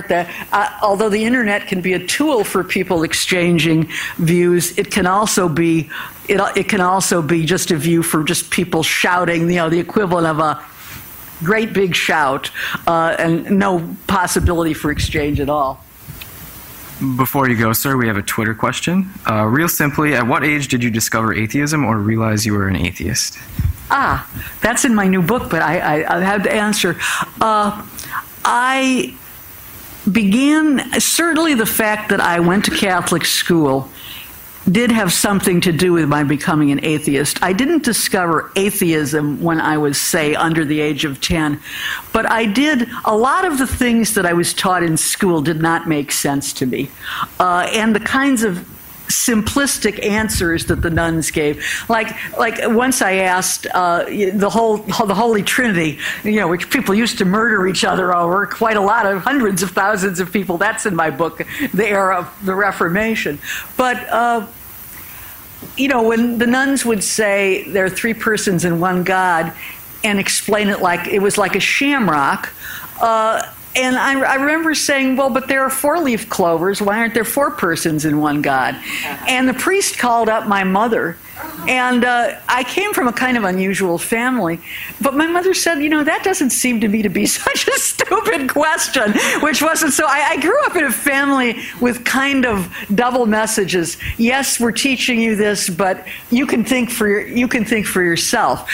Speaker 2: although the internet can be a tool for people exchanging views, it can also be just a view for just people shouting, the equivalent of a great big shout, and no possibility for exchange at all.
Speaker 1: Before you go, sir, we have a Twitter question. Real simply, at what age did you discover atheism or realize you were an atheist?
Speaker 2: That's in my new book, but I have to answer. I began, certainly the fact that I went to Catholic school did have something to do with my becoming an atheist. I didn't discover atheism when I was, say, under the age of 10, but a lot of the things that I was taught in school did not make sense to me. And the kinds of simplistic answers that the nuns gave, like once I asked the Holy Trinity, which people used to murder each other over, quite a lot of hundreds of thousands of people. That's in my book, The Era of the Reformation. But when the nuns would say there are three persons in one God, and explain it like it was like a shamrock. And I remember saying, well, but there are four-leaf clovers. Why aren't there four persons in one God? And the priest called up my mother. And I came from a kind of unusual family. But my mother said, that doesn't seem to me to be such a stupid question, which wasn't so. I grew up in a family with kind of double messages. Yes, we're teaching you this, but you can think for yourself.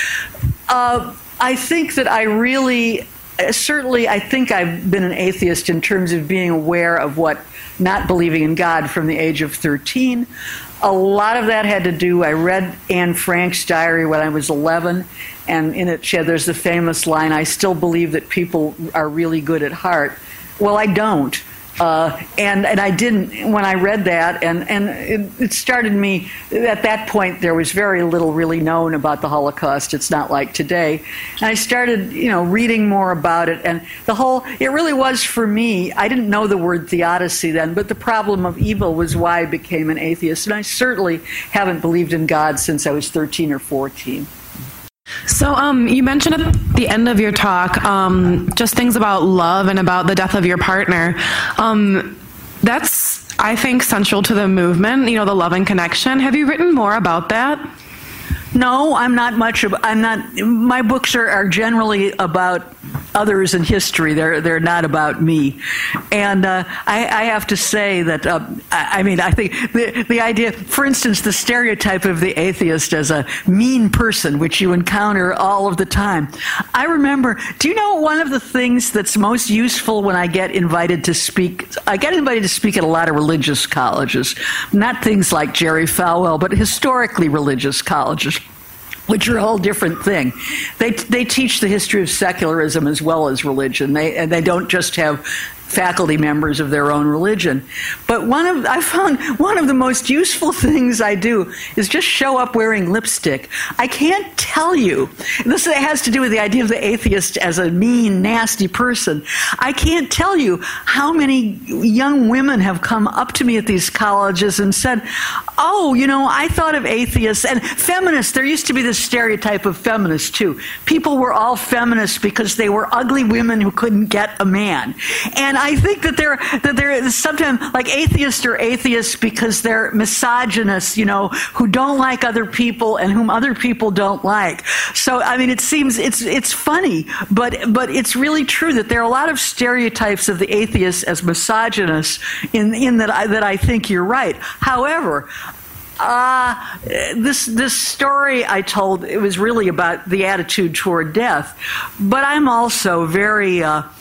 Speaker 2: I think that certainly, I think I've been an atheist in terms of being aware of what not believing in God from the age of 13. A lot of that had to do, I read Anne Frank's diary when I was 11, and in it there's the famous line, I still believe that people are really good at heart. Well, I don't. And I didn't when I read that, and it started me, at that point there was very little really known about the Holocaust. It's not like today. And I started, reading more about it, and it really was for me, I didn't know the word theodicy then, but the problem of evil was why I became an atheist. And I certainly haven't believed in God since I was 13 or 14.
Speaker 5: So you mentioned at the end of your talk just things about love and about the death of your partner. That's, I think, central to the movement, the love and connection. Have you written more about that?
Speaker 2: No, my books are generally about others in history. They're not about me. And I have to say that, I think the idea, for instance, the stereotype of the atheist as a mean person, which you encounter all of the time. I remember, do you know one of the things that's most useful when I get invited to speak? I get invited to speak at a lot of religious colleges, not things like Jerry Falwell, but historically religious colleges, which are a whole different thing. They teach the history of secularism as well as religion. They don't just have faculty members of their own religion. But I found one of the most useful things I do is just show up wearing lipstick. I can't tell you, this has to do with the idea of the atheist as a mean, nasty person. I can't tell you how many young women have come up to me at these colleges and said, oh, I thought of atheists and feminists. There used to be this stereotype of feminists too. People were all feminists because they were ugly women who couldn't get a man. And I think that they're sometimes like atheists are atheists because they're misogynists, who don't like other people and whom other people don't like. So, it seems it's funny, but it's really true that there are a lot of stereotypes of the atheists as misogynists in that I think you're right. However, this story I told, it was really about the attitude toward death, but I'm also very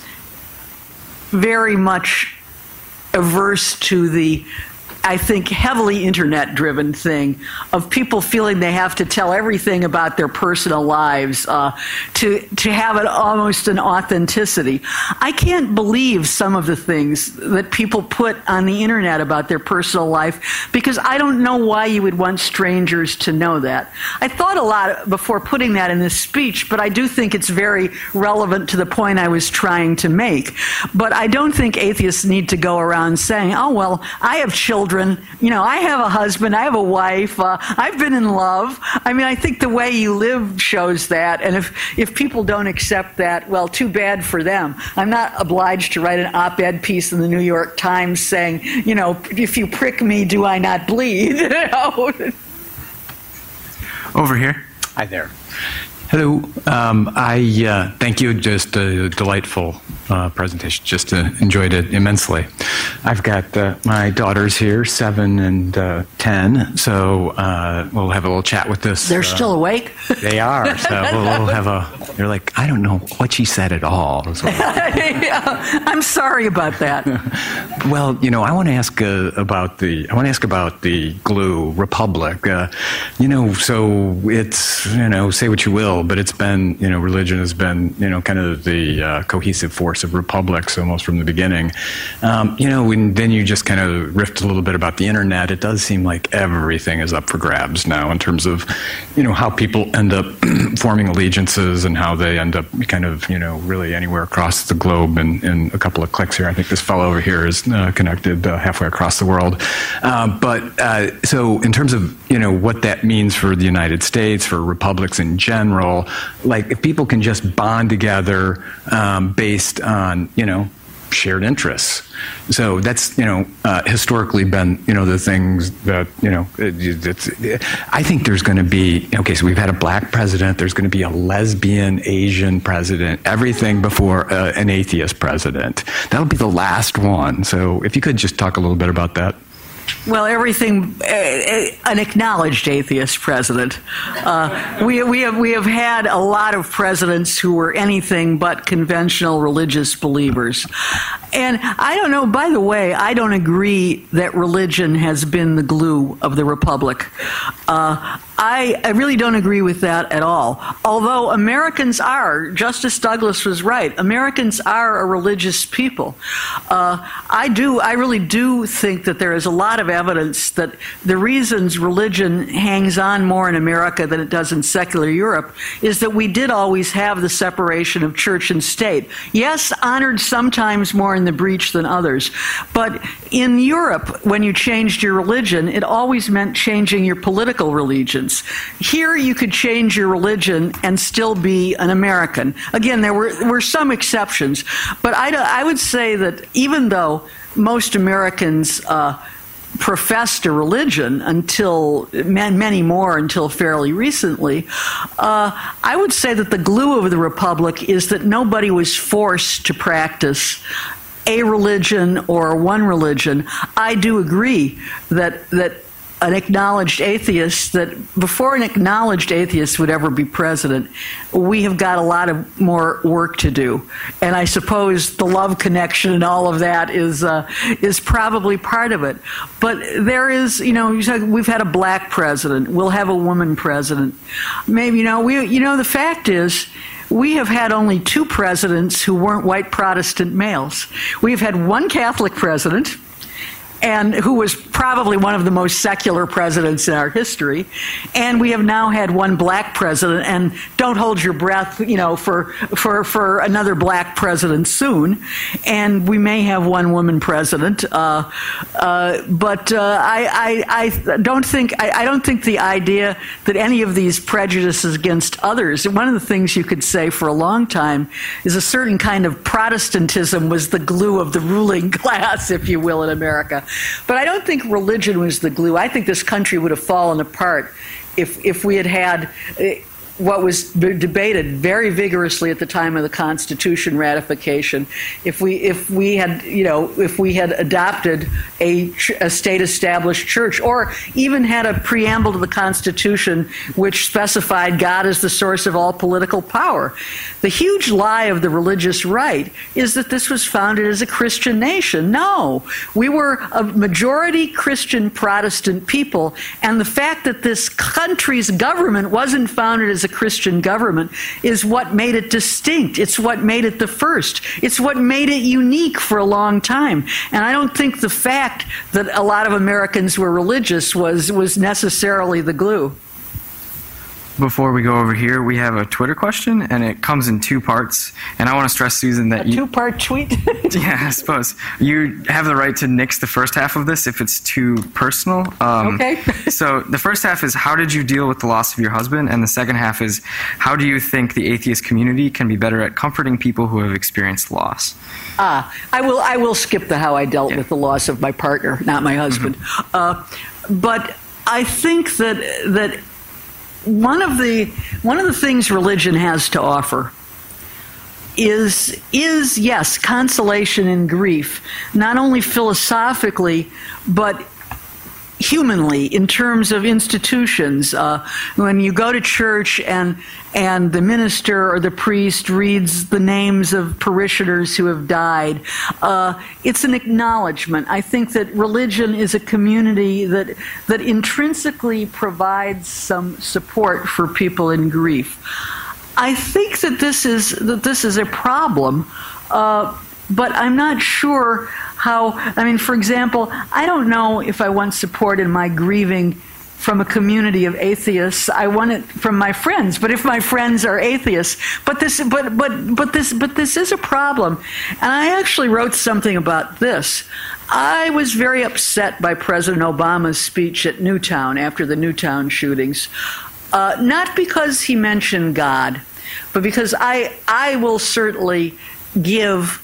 Speaker 2: much averse to the, I think, heavily internet-driven thing of people feeling they have to tell everything about their personal lives to have it almost an authenticity. I can't believe some of the things that people put on the internet about their personal life because I don't know why you would want strangers to know that. I thought a lot before putting that in this speech, but I do think it's very relevant to the point I was trying to make. But I don't think atheists need to go around saying, oh, well, I have children children. I have a husband. I have a wife. I've been in love. I mean, I think the way you live shows that. And if people don't accept that, well, too bad for them. I'm not obliged to write an op-ed piece in the New York Times saying, if you prick me, do I not bleed?
Speaker 1: Over here.
Speaker 6: Hi there. Hello. I thank you. Just a delightful presentation. Just enjoyed it immensely. I've got my daughters here, 7 and 10. So we'll have a little chat with this.
Speaker 2: They're still awake?
Speaker 6: They are. So we'll have they're like, I don't know what she said at all. So.
Speaker 2: Yeah, I'm sorry about that.
Speaker 6: Well, I want to ask about the glue republic. So it's say what you will, but it's been religion has been kind of the cohesive force of republics almost from the beginning. And then you just kind of riffed a little bit about the internet. It does seem like everything is up for grabs now in terms of how people end up forming allegiances and how they end up kind of really anywhere across the globe in a couple of clicks here. I think this fellow over here is connected halfway across the world. So in terms of what that means for the United States, for republics in general, like if people can just bond together based on shared interests. So that's historically been the things that I think there's going to be. Okay, so we've had a black president. There's going to be a lesbian Asian president. Everything before an atheist president. That'll be the last one. So if you could just talk a little bit about that.
Speaker 2: Well, everything, an acknowledged atheist president. We have had a lot of presidents who were anything but conventional religious believers. And I don't know, by the way, I don't agree that religion has been the glue of the republic. I really don't agree with that at all. Although Americans are, Justice Douglas was right, Americans are a religious people. I really do think that there is a lot of evidence that the reasons religion hangs on more in America than it does in secular Europe is that we did always have the separation of church and state. Yes, honored sometimes more in the breach than others. But in Europe, when you changed your religion, it always meant changing your political allegiance. Here, you could change your religion and still be an American. Again, there were some exceptions, but I would say that even though most Americans professed a religion until many more until fairly recently, I would say that the glue of the republic is that nobody was forced to practice a religion or one religion. I do agree that an acknowledged atheist, that before an acknowledged atheist would ever be president, we have got a lot of more work to do. And I suppose the love connection and all of that is probably part of it. But there is, we've had a black president. We'll have a woman president. Maybe, the fact is, we have had only 2 presidents who weren't white Protestant males. We've had one Catholic president, and who was probably one of the most secular presidents in our history. And we have now had one black president, and don't hold your breath, for another black president soon. And we may have one woman president. But I don't think the idea that any of these prejudices against others, one of the things you could say for a long time is a certain kind of Protestantism was the glue of the ruling class, if you will, in America. But I don't think religion was the glue. I think this country would have fallen apart if we had what was debated very vigorously at the time of the Constitution ratification. If we had adopted a state-established church, or even had a preamble to the Constitution which specified God as the source of all political power. The huge lie of the religious right is that this was founded as a Christian nation. No, we were a majority Christian Protestant people, and the fact that this country's government wasn't founded as a Christian government is what made it distinct. It's what made it the first. It's what made it unique for a long time. And I don't think the fact that a lot of Americans were religious was necessarily the glue.
Speaker 1: Before we go over here, we have a Twitter question, and it comes in two parts. And I want to stress, Susan, that
Speaker 2: A two-part tweet?
Speaker 1: Yeah, I suppose. You have the right to nix the first half of this if it's too personal.
Speaker 2: Okay.
Speaker 1: So the first half is, how did you deal with the loss of your husband? And the second half is, how do you think the atheist community can be better at comforting people who have experienced loss?
Speaker 2: I will skip the how I dealt with the loss of my partner, not my husband. But I think that one of the things religion has to offer is yes, consolation in grief, not only philosophically but humanly, in terms of institutions. When you go to church and the minister or the priest reads the names of parishioners who have died, it's an acknowledgement. I think that religion is a community that intrinsically provides some support for people in grief. I think that this is a problem, but I'm not sure how. I mean, for example, I don't know if I want support in my grieving from a community of atheists. I want it from my friends. But if my friends are atheists, but this is a problem. And I actually wrote something about this. I was very upset by President Obama's speech at Newtown after the Newtown shootings. Not because he mentioned God, but because I will certainly give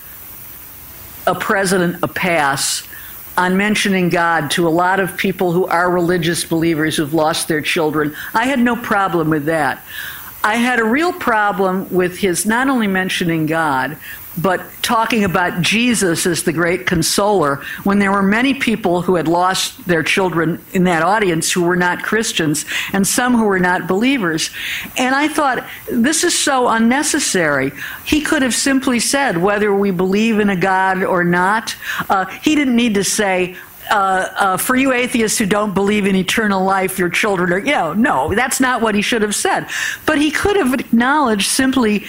Speaker 2: a president a pass on mentioning God to a lot of people who are religious believers who've lost their children. I had no problem with that. I had a real problem with his not only mentioning God, but talking about Jesus as the great consoler, when there were many people who had lost their children in that audience who were not Christians, and some who were not believers. And I thought, this is so unnecessary. He could have simply said, whether we believe in a God or not. He didn't need to say, for you atheists who don't believe in eternal life, your children are, no, that's not what he should have said. But he could have acknowledged simply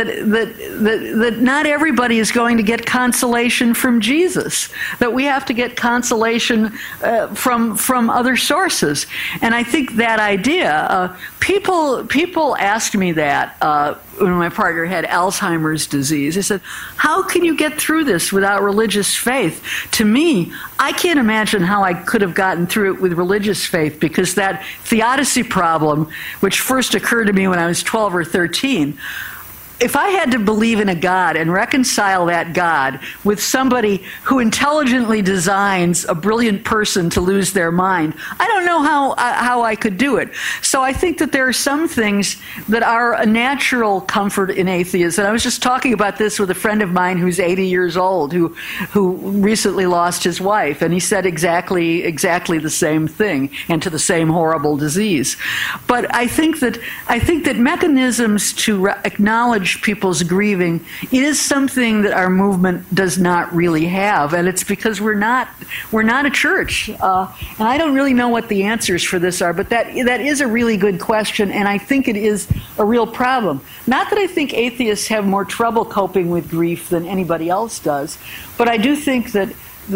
Speaker 2: that not everybody is going to get consolation from Jesus, that we have to get consolation from other sources. And I think that idea, people asked me that when my partner had Alzheimer's disease. They said, how can you get through this without religious faith? To me, I can't imagine how I could have gotten through it with religious faith, because that theodicy problem, which first occurred to me when I was 12 or 13, if I had to believe in a God and reconcile that God with somebody who intelligently designs a brilliant person to lose their mind, I don't know how I could do it. So I think that there are some things that are a natural comfort in atheists. And I was just talking about this with a friend of mine who's 80 years old, who recently lost his wife, and he said exactly the same thing, and to the same horrible disease. But I think that mechanisms to acknowledge people's grieving is something that our movement does not really have, and it's because we're not a church. And I don't really know what the answers for this are, but that is a really good question, and I think it is a real problem. Not that I think atheists have more trouble coping with grief than anybody else does, but I do think that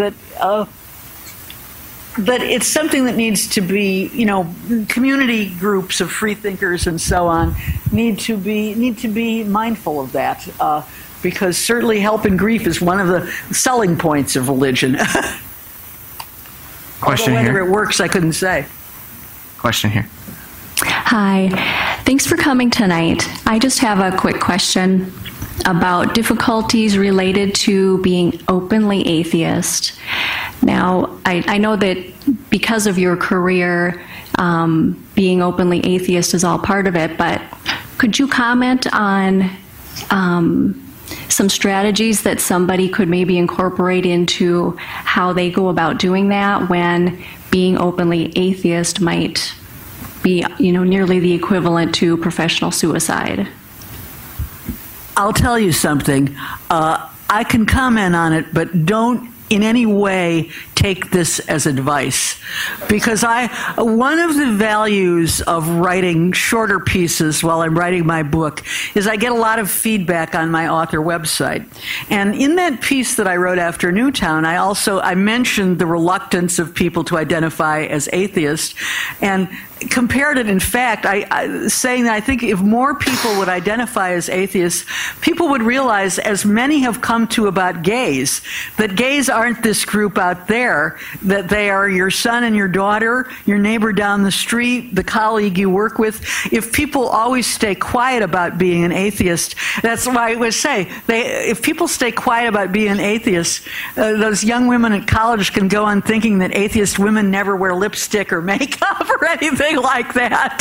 Speaker 2: it's something that needs to be, community groups of free thinkers and so on need to be mindful of that, because certainly help in grief is one of the selling points of religion.
Speaker 1: Question
Speaker 2: whether
Speaker 1: here.
Speaker 2: It works, I couldn't say.
Speaker 1: Question here.
Speaker 7: Hi, thanks for coming tonight. I just have a quick question about difficulties related to being openly atheist. Now, I know that because of your career, being openly atheist is all part of it, but could you comment on some strategies that somebody could maybe incorporate into how they go about doing that when being openly atheist might be, nearly the equivalent to professional suicide?
Speaker 2: I'll tell you something. I can comment on it, but don't in any way take this as advice, because one of the values of writing shorter pieces while I'm writing my book is I get a lot of feedback on my author website. And in that piece that I wrote after Newtown, I mentioned the reluctance of people to identify as atheist, and compared it, in fact, saying that I think if more people would identify as atheists, people would realize, as many have come to about gays, that gays aren't this group out there, that they are your son and your daughter, your neighbor down the street, the colleague you work with. If people always stay quiet about being an atheist, that's why I would say, if people stay quiet about being an atheist, those young women at college can go on thinking that atheist women never wear lipstick or makeup or anything like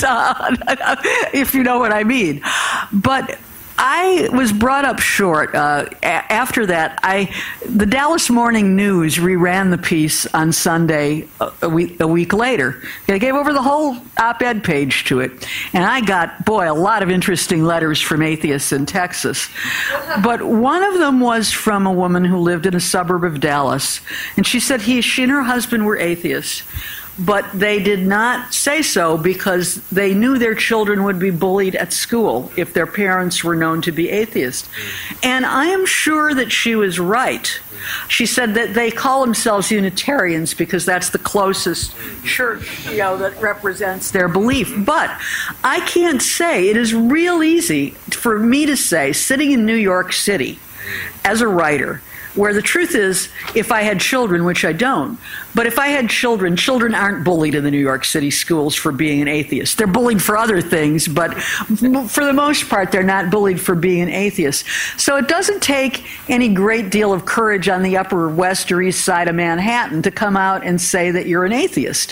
Speaker 2: that, if you know what I mean. But I was brought up short. After that, the Dallas Morning News reran the piece on Sunday a week later. They gave over the whole op-ed page to it. And I got, a lot of interesting letters from atheists in Texas. But one of them was from a woman who lived in a suburb of Dallas. And she said she and her husband were atheists. But they did not say so because they knew their children would be bullied at school if their parents were known to be atheists. And I am sure that she was right. She said that they call themselves Unitarians because that's the closest church, that represents their belief. But I can't say, it is real easy for me to say, sitting in New York City as a writer, where the truth is, if I had children, which I don't, but if I had children aren't bullied in the New York City schools for being an atheist. They're bullied for other things, but for the most part, they're not bullied for being an atheist. So it doesn't take any great deal of courage on the Upper West or East Side of Manhattan to come out and say that you're an atheist.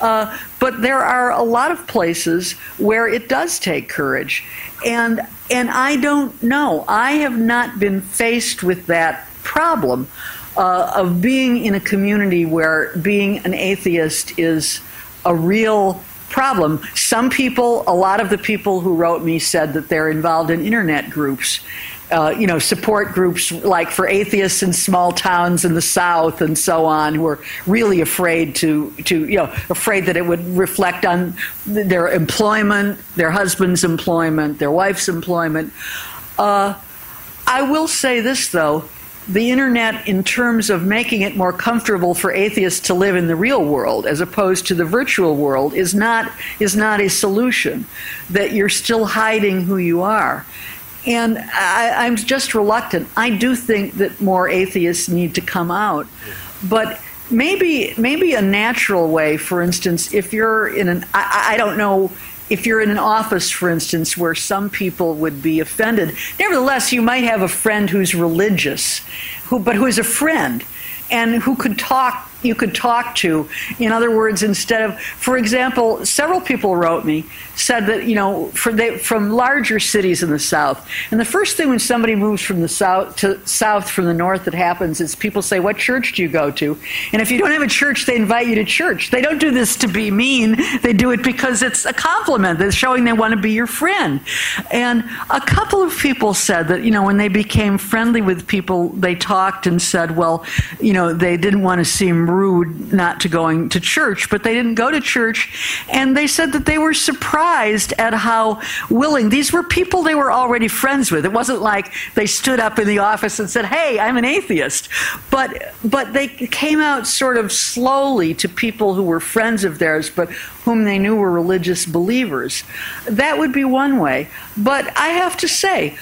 Speaker 2: But there are a lot of places where it does take courage. And I don't know. I have not been faced with that problem of being in a community where being an atheist is a real problem. Some people, a lot of the people who wrote me said that they're involved in internet groups, support groups like for atheists in small towns in the South and so on, who are really afraid afraid that it would reflect on their employment, their husband's employment, their wife's employment. I will say this, though. The internet, in terms of making it more comfortable for atheists to live in the real world as opposed to the virtual world, is not a solution. That you're still hiding who you are. And I'm just reluctant. I do think that more atheists need to come out. But maybe a natural way, for instance, if you're in I don't know, if you're in an office, for instance, where some people would be offended, nevertheless, you might have a friend who's religious, but who is a friend, and who you could talk to. In other words, instead of, for example, several people wrote me, said that, from larger cities in the South. And the first thing when somebody moves from the South from the North that happens is people say, what church do you go to? And if you don't have a church, they invite you to church. They don't do this to be mean. They do it because it's a compliment. They're showing they want to be your friend. And a couple of people said that, when they became friendly with people, they talked and said, well, they didn't want to seem rude not to going to church, but they didn't go to church. And they said that they were surprised at how willing. These were people they were already friends with. It wasn't like they stood up in the office and said, hey, I'm an atheist. But they came out sort of slowly to people who were friends of theirs, but whom they knew were religious believers. That would be one way. But I have to say,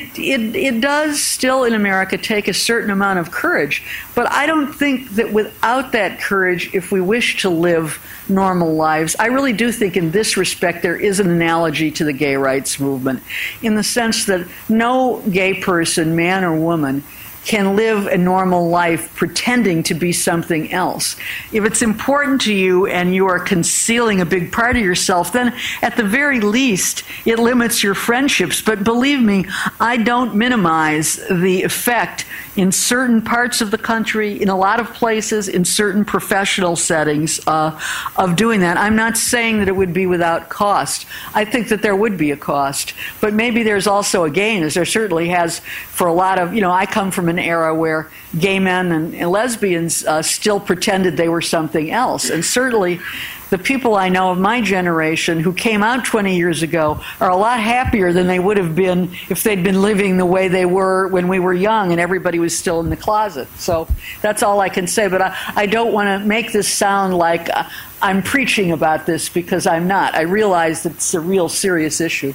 Speaker 2: it does still in America take a certain amount of courage. But I don't think that without that courage, if we wish to live normal lives, I really do think in this respect there is an analogy to the gay rights movement, in the sense that no gay person, man or woman, can live a normal life pretending to be something else. If it's important to you and you are concealing a big part of yourself, then at the very least, it limits your friendships. But believe me, I don't minimize the effect in certain parts of the country, in a lot of places, in certain professional settings of doing that. I'm not saying that it would be without cost. I think that there would be a cost. But maybe there's also a gain, as there certainly has for a lot of, I come from an era where gay men and lesbians still pretended they were something else. And certainly the people I know of my generation who came out 20 years ago are a lot happier than they would have been if they'd been living the way they were when we were young and everybody was still in the closet. So that's all I can say. But I don't want to make this sound like I'm preaching about this, because I'm not. I realize that it's a real serious issue.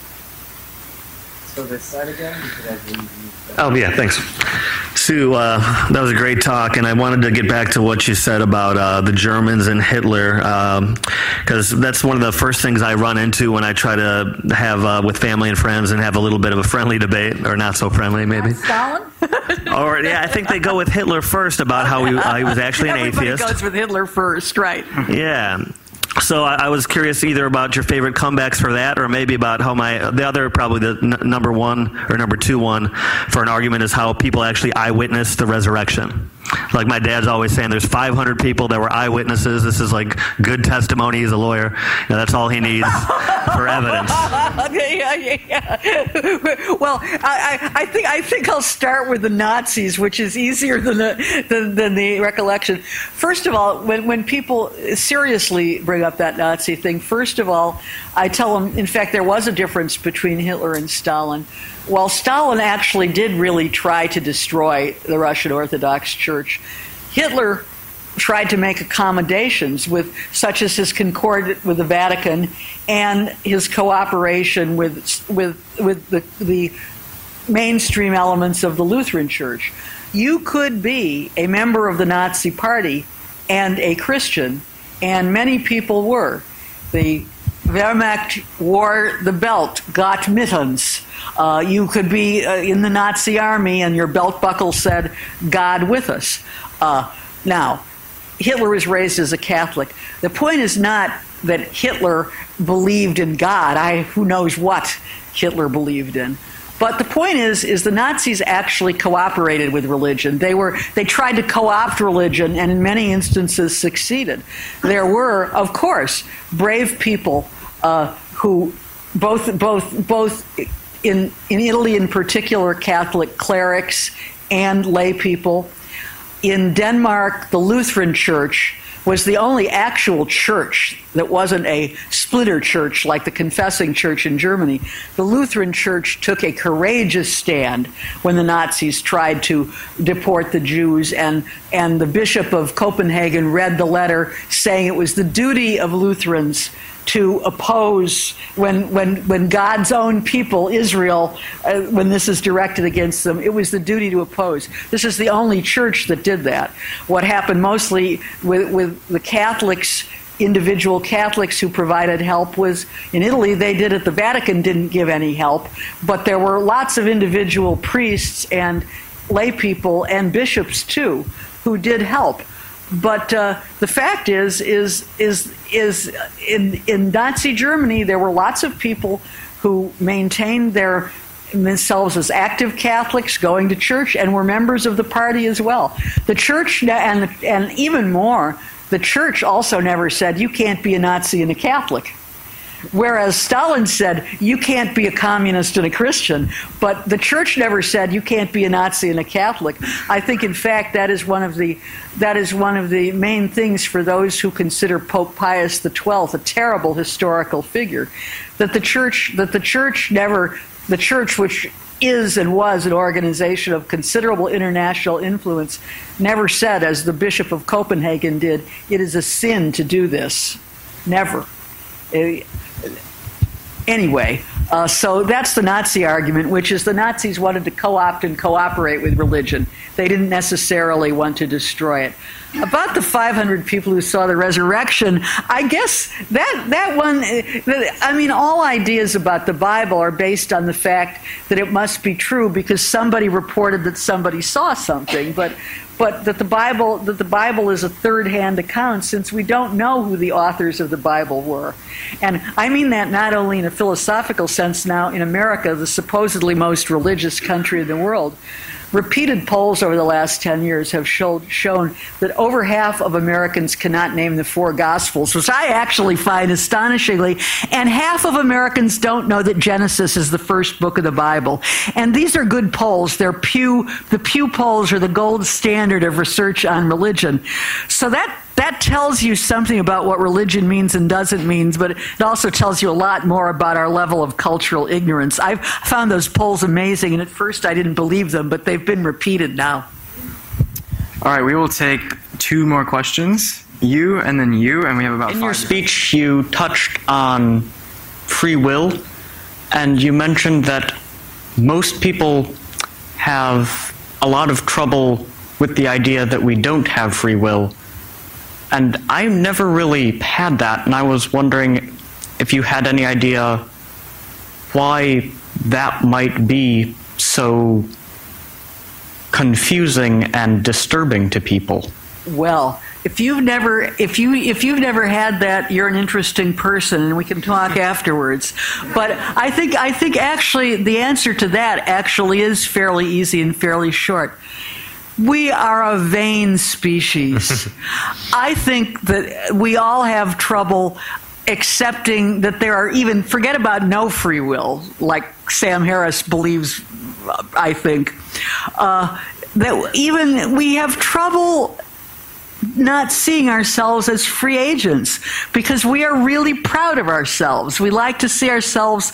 Speaker 1: So this side again?
Speaker 8: Oh, yeah, thanks. Sue, that was a great talk, and I wanted to get back to what you said about the Germans and Hitler, because that's one of the first things I run into when I try to have with family and friends and have a little bit of a friendly debate, or not so friendly, maybe.
Speaker 2: Stalin?
Speaker 8: Or, yeah, I think they go with Hitler first about how he was actually an atheist.
Speaker 2: Everybody goes with Hitler first, right.
Speaker 8: Yeah. So I was curious either about your favorite comebacks for that, or maybe about how the other, probably the number one or number two one for an argument is how people actually eyewitnessed the resurrection. Like my dad's always saying, there's 500 people that were eyewitnesses. This is like good testimony. He's a lawyer. That's all he needs for evidence.
Speaker 2: Well, I think I'll start with the Nazis, which is easier than the recollection. First of all, when people seriously bring up that Nazi thing, first of all, I tell them, in fact, there was a difference between Hitler and Stalin. While Stalin actually did really try to destroy the Russian Orthodox Church, Hitler tried to make accommodations such as his concord with the Vatican and his cooperation with the mainstream elements of the Lutheran Church. You could be a member of the Nazi Party and a Christian, and many people were. The Wehrmacht wore the belt, got mittens. You could be in the Nazi army and your belt buckle said, God with us. Now, Hitler was raised as a Catholic. The point is not that Hitler believed in God. Who knows what Hitler believed in. But the point is the Nazis actually cooperated with religion. They tried to co-opt religion, and in many instances succeeded. There were, of course, brave people who both in Italy in particular, Catholic clerics and lay people. In Denmark, the Lutheran Church was the only actual church that wasn't a splitter church like the Confessing Church in Germany. The Lutheran Church took a courageous stand when the Nazis tried to deport the Jews, and the Bishop of Copenhagen read the letter saying it was the duty of Lutherans to oppose when God's own people, Israel, when this is directed against them, it was the duty to oppose. This is the only church that did that. What happened mostly with the Catholics, individual Catholics who provided help, was in Italy they did it. The Vatican didn't give any help, but there were lots of individual priests and lay people and bishops too who did help. But the fact is in Nazi Germany there were lots of people who maintained themselves as active Catholics, going to church, and were members of the party as well. The church, and even more, the church also never said you can't be a Nazi and a Catholic. Whereas Stalin said, you can't be a communist and a Christian, but the church never said you can't be a Nazi and a Catholic. I think, in fact, that is one of the main things for those who consider Pope Pius XII a terrible historical figure, that the church, which is and was an organization of considerable international influence, never said, as the Bishop of Copenhagen did, it is a sin to do this. Never. Anyway, so that's the Nazi argument, which is the Nazis wanted to co-opt and cooperate with religion. They didn't necessarily want to destroy it. About the 500 people who saw the resurrection, I guess that one, I mean, all ideas about the Bible are based on the fact that it must be true because somebody reported that somebody saw something, but that the Bible is a third-hand account, since we don't know who the authors of the Bible were. And I mean that not only in a philosophical sense now in America, the supposedly most religious country in the world. Repeated polls over the last 10 years have shown that over half of Americans cannot name the four Gospels, which I actually find astonishingly, and half of Americans don't know that Genesis is the first book of the Bible. And these are good polls. The Pew polls are the gold standard of research on religion. So that that tells you something about what religion means and doesn't mean, but it also tells you a lot more about our level of cultural ignorance. I've found those polls amazing, and at first I didn't believe them, but they've been repeated now.
Speaker 1: All right, we will take 2 more questions. You and then you, and we have about 5
Speaker 9: In your
Speaker 1: minutes.
Speaker 9: speech, you touched on free will, and you mentioned that most people have a lot of trouble with the idea that we don't have free will. And I never really had that, and I was wondering if you had any idea why that might be so confusing and disturbing to people.
Speaker 2: Well, if you've never had that, you're an interesting person, and we can talk afterwards. But I think actually the answer to that actually is fairly easy and fairly short. We are a vain species. I think that we all have trouble accepting that there are even, forget about no free will, like Sam Harris believes, I think, that even we have trouble not seeing ourselves as free agents, because we are really proud of ourselves. We like to see ourselves.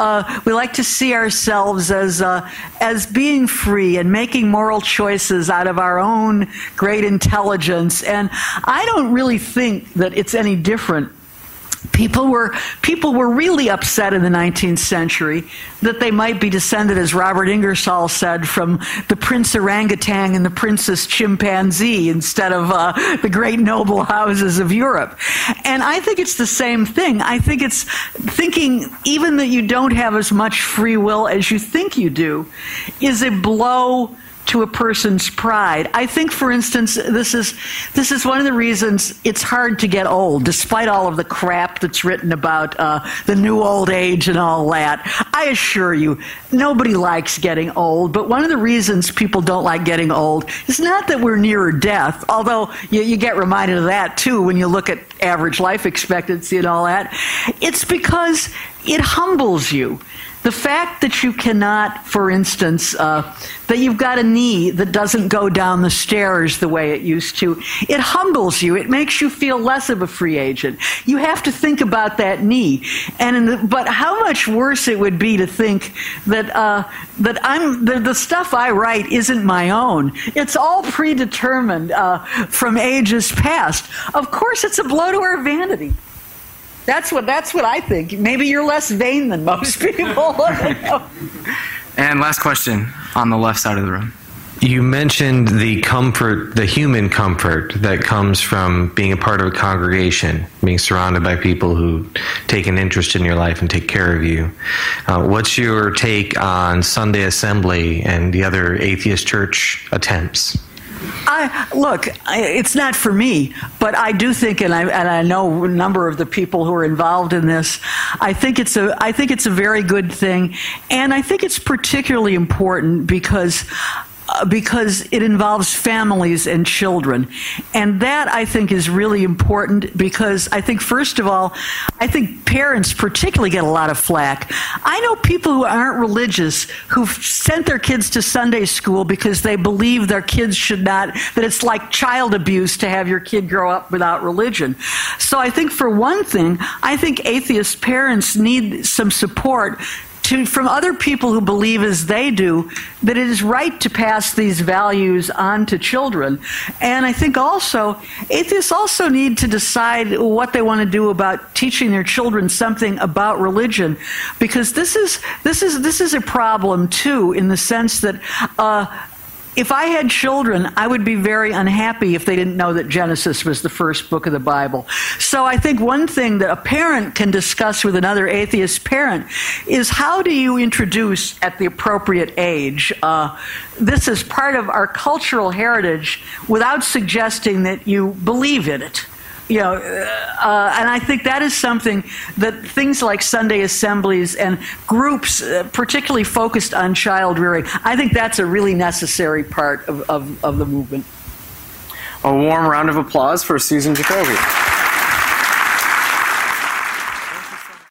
Speaker 2: As being free and making moral choices out of our own great intelligence. And I don't really think that it's any different. People were really upset in the 19th century that they might be descended, as Robert Ingersoll said, from the Prince Orangutan and the Princess Chimpanzee instead of the great noble houses of Europe. And I think it's the same thing. I think it's thinking even that you don't have as much free will as you think you do is a blow to a person's pride. I think, for instance, this is one of the reasons it's hard to get old, despite all of the crap that's written about the new old age and all that. I assure you, nobody likes getting old, but one of the reasons people don't like getting old is not that we're nearer death, although you get reminded of that too when you look at average life expectancy and all that. It's because it humbles you. The fact that you cannot, for instance, that you've got a knee that doesn't go down the stairs the way it used to, it humbles you. It makes you feel less of a free agent. You have to think about that knee. But how much worse it would be to think that the stuff I write isn't my own. It's all predetermined from ages past. Of course, it's a blow to our vanity. That's what I think. Maybe you're less vain than most people.
Speaker 1: And last question on the left side of the room.
Speaker 10: You mentioned the comfort, the human comfort that comes from being a part of a congregation, being surrounded by people who take an interest in your life and take care of you. What's your take on Sunday Assembly and the other atheist church attempts?
Speaker 2: Look, it's not for me, but I do think, and I know a number of the people who are involved in this. I think it's a very good thing, and I think it's particularly important because it involves families and children. And that, I think, is really important because I think, first of all, I think parents particularly get a lot of flack. I know people who aren't religious who've sent their kids to Sunday school because they believe their kids should not, that it's like child abuse to have your kid grow up without religion. So I think, for one thing, I think atheist parents need some support from other people who believe as they do that it is right to pass these values on to children. And I think also atheists also need to decide what they want to do about teaching their children something about religion, because this is a problem too, in the sense that if I had children, I would be very unhappy if they didn't know that Genesis was the first book of the Bible. So I think one thing that a parent can discuss with another atheist parent is, how do you introduce at the appropriate age this is part of our cultural heritage without suggesting that you believe in it? And I think that is something that things like Sunday assemblies and groups, particularly focused on child rearing, I think that's a really necessary part of the movement.
Speaker 1: A warm round of applause for Susan Jacoby.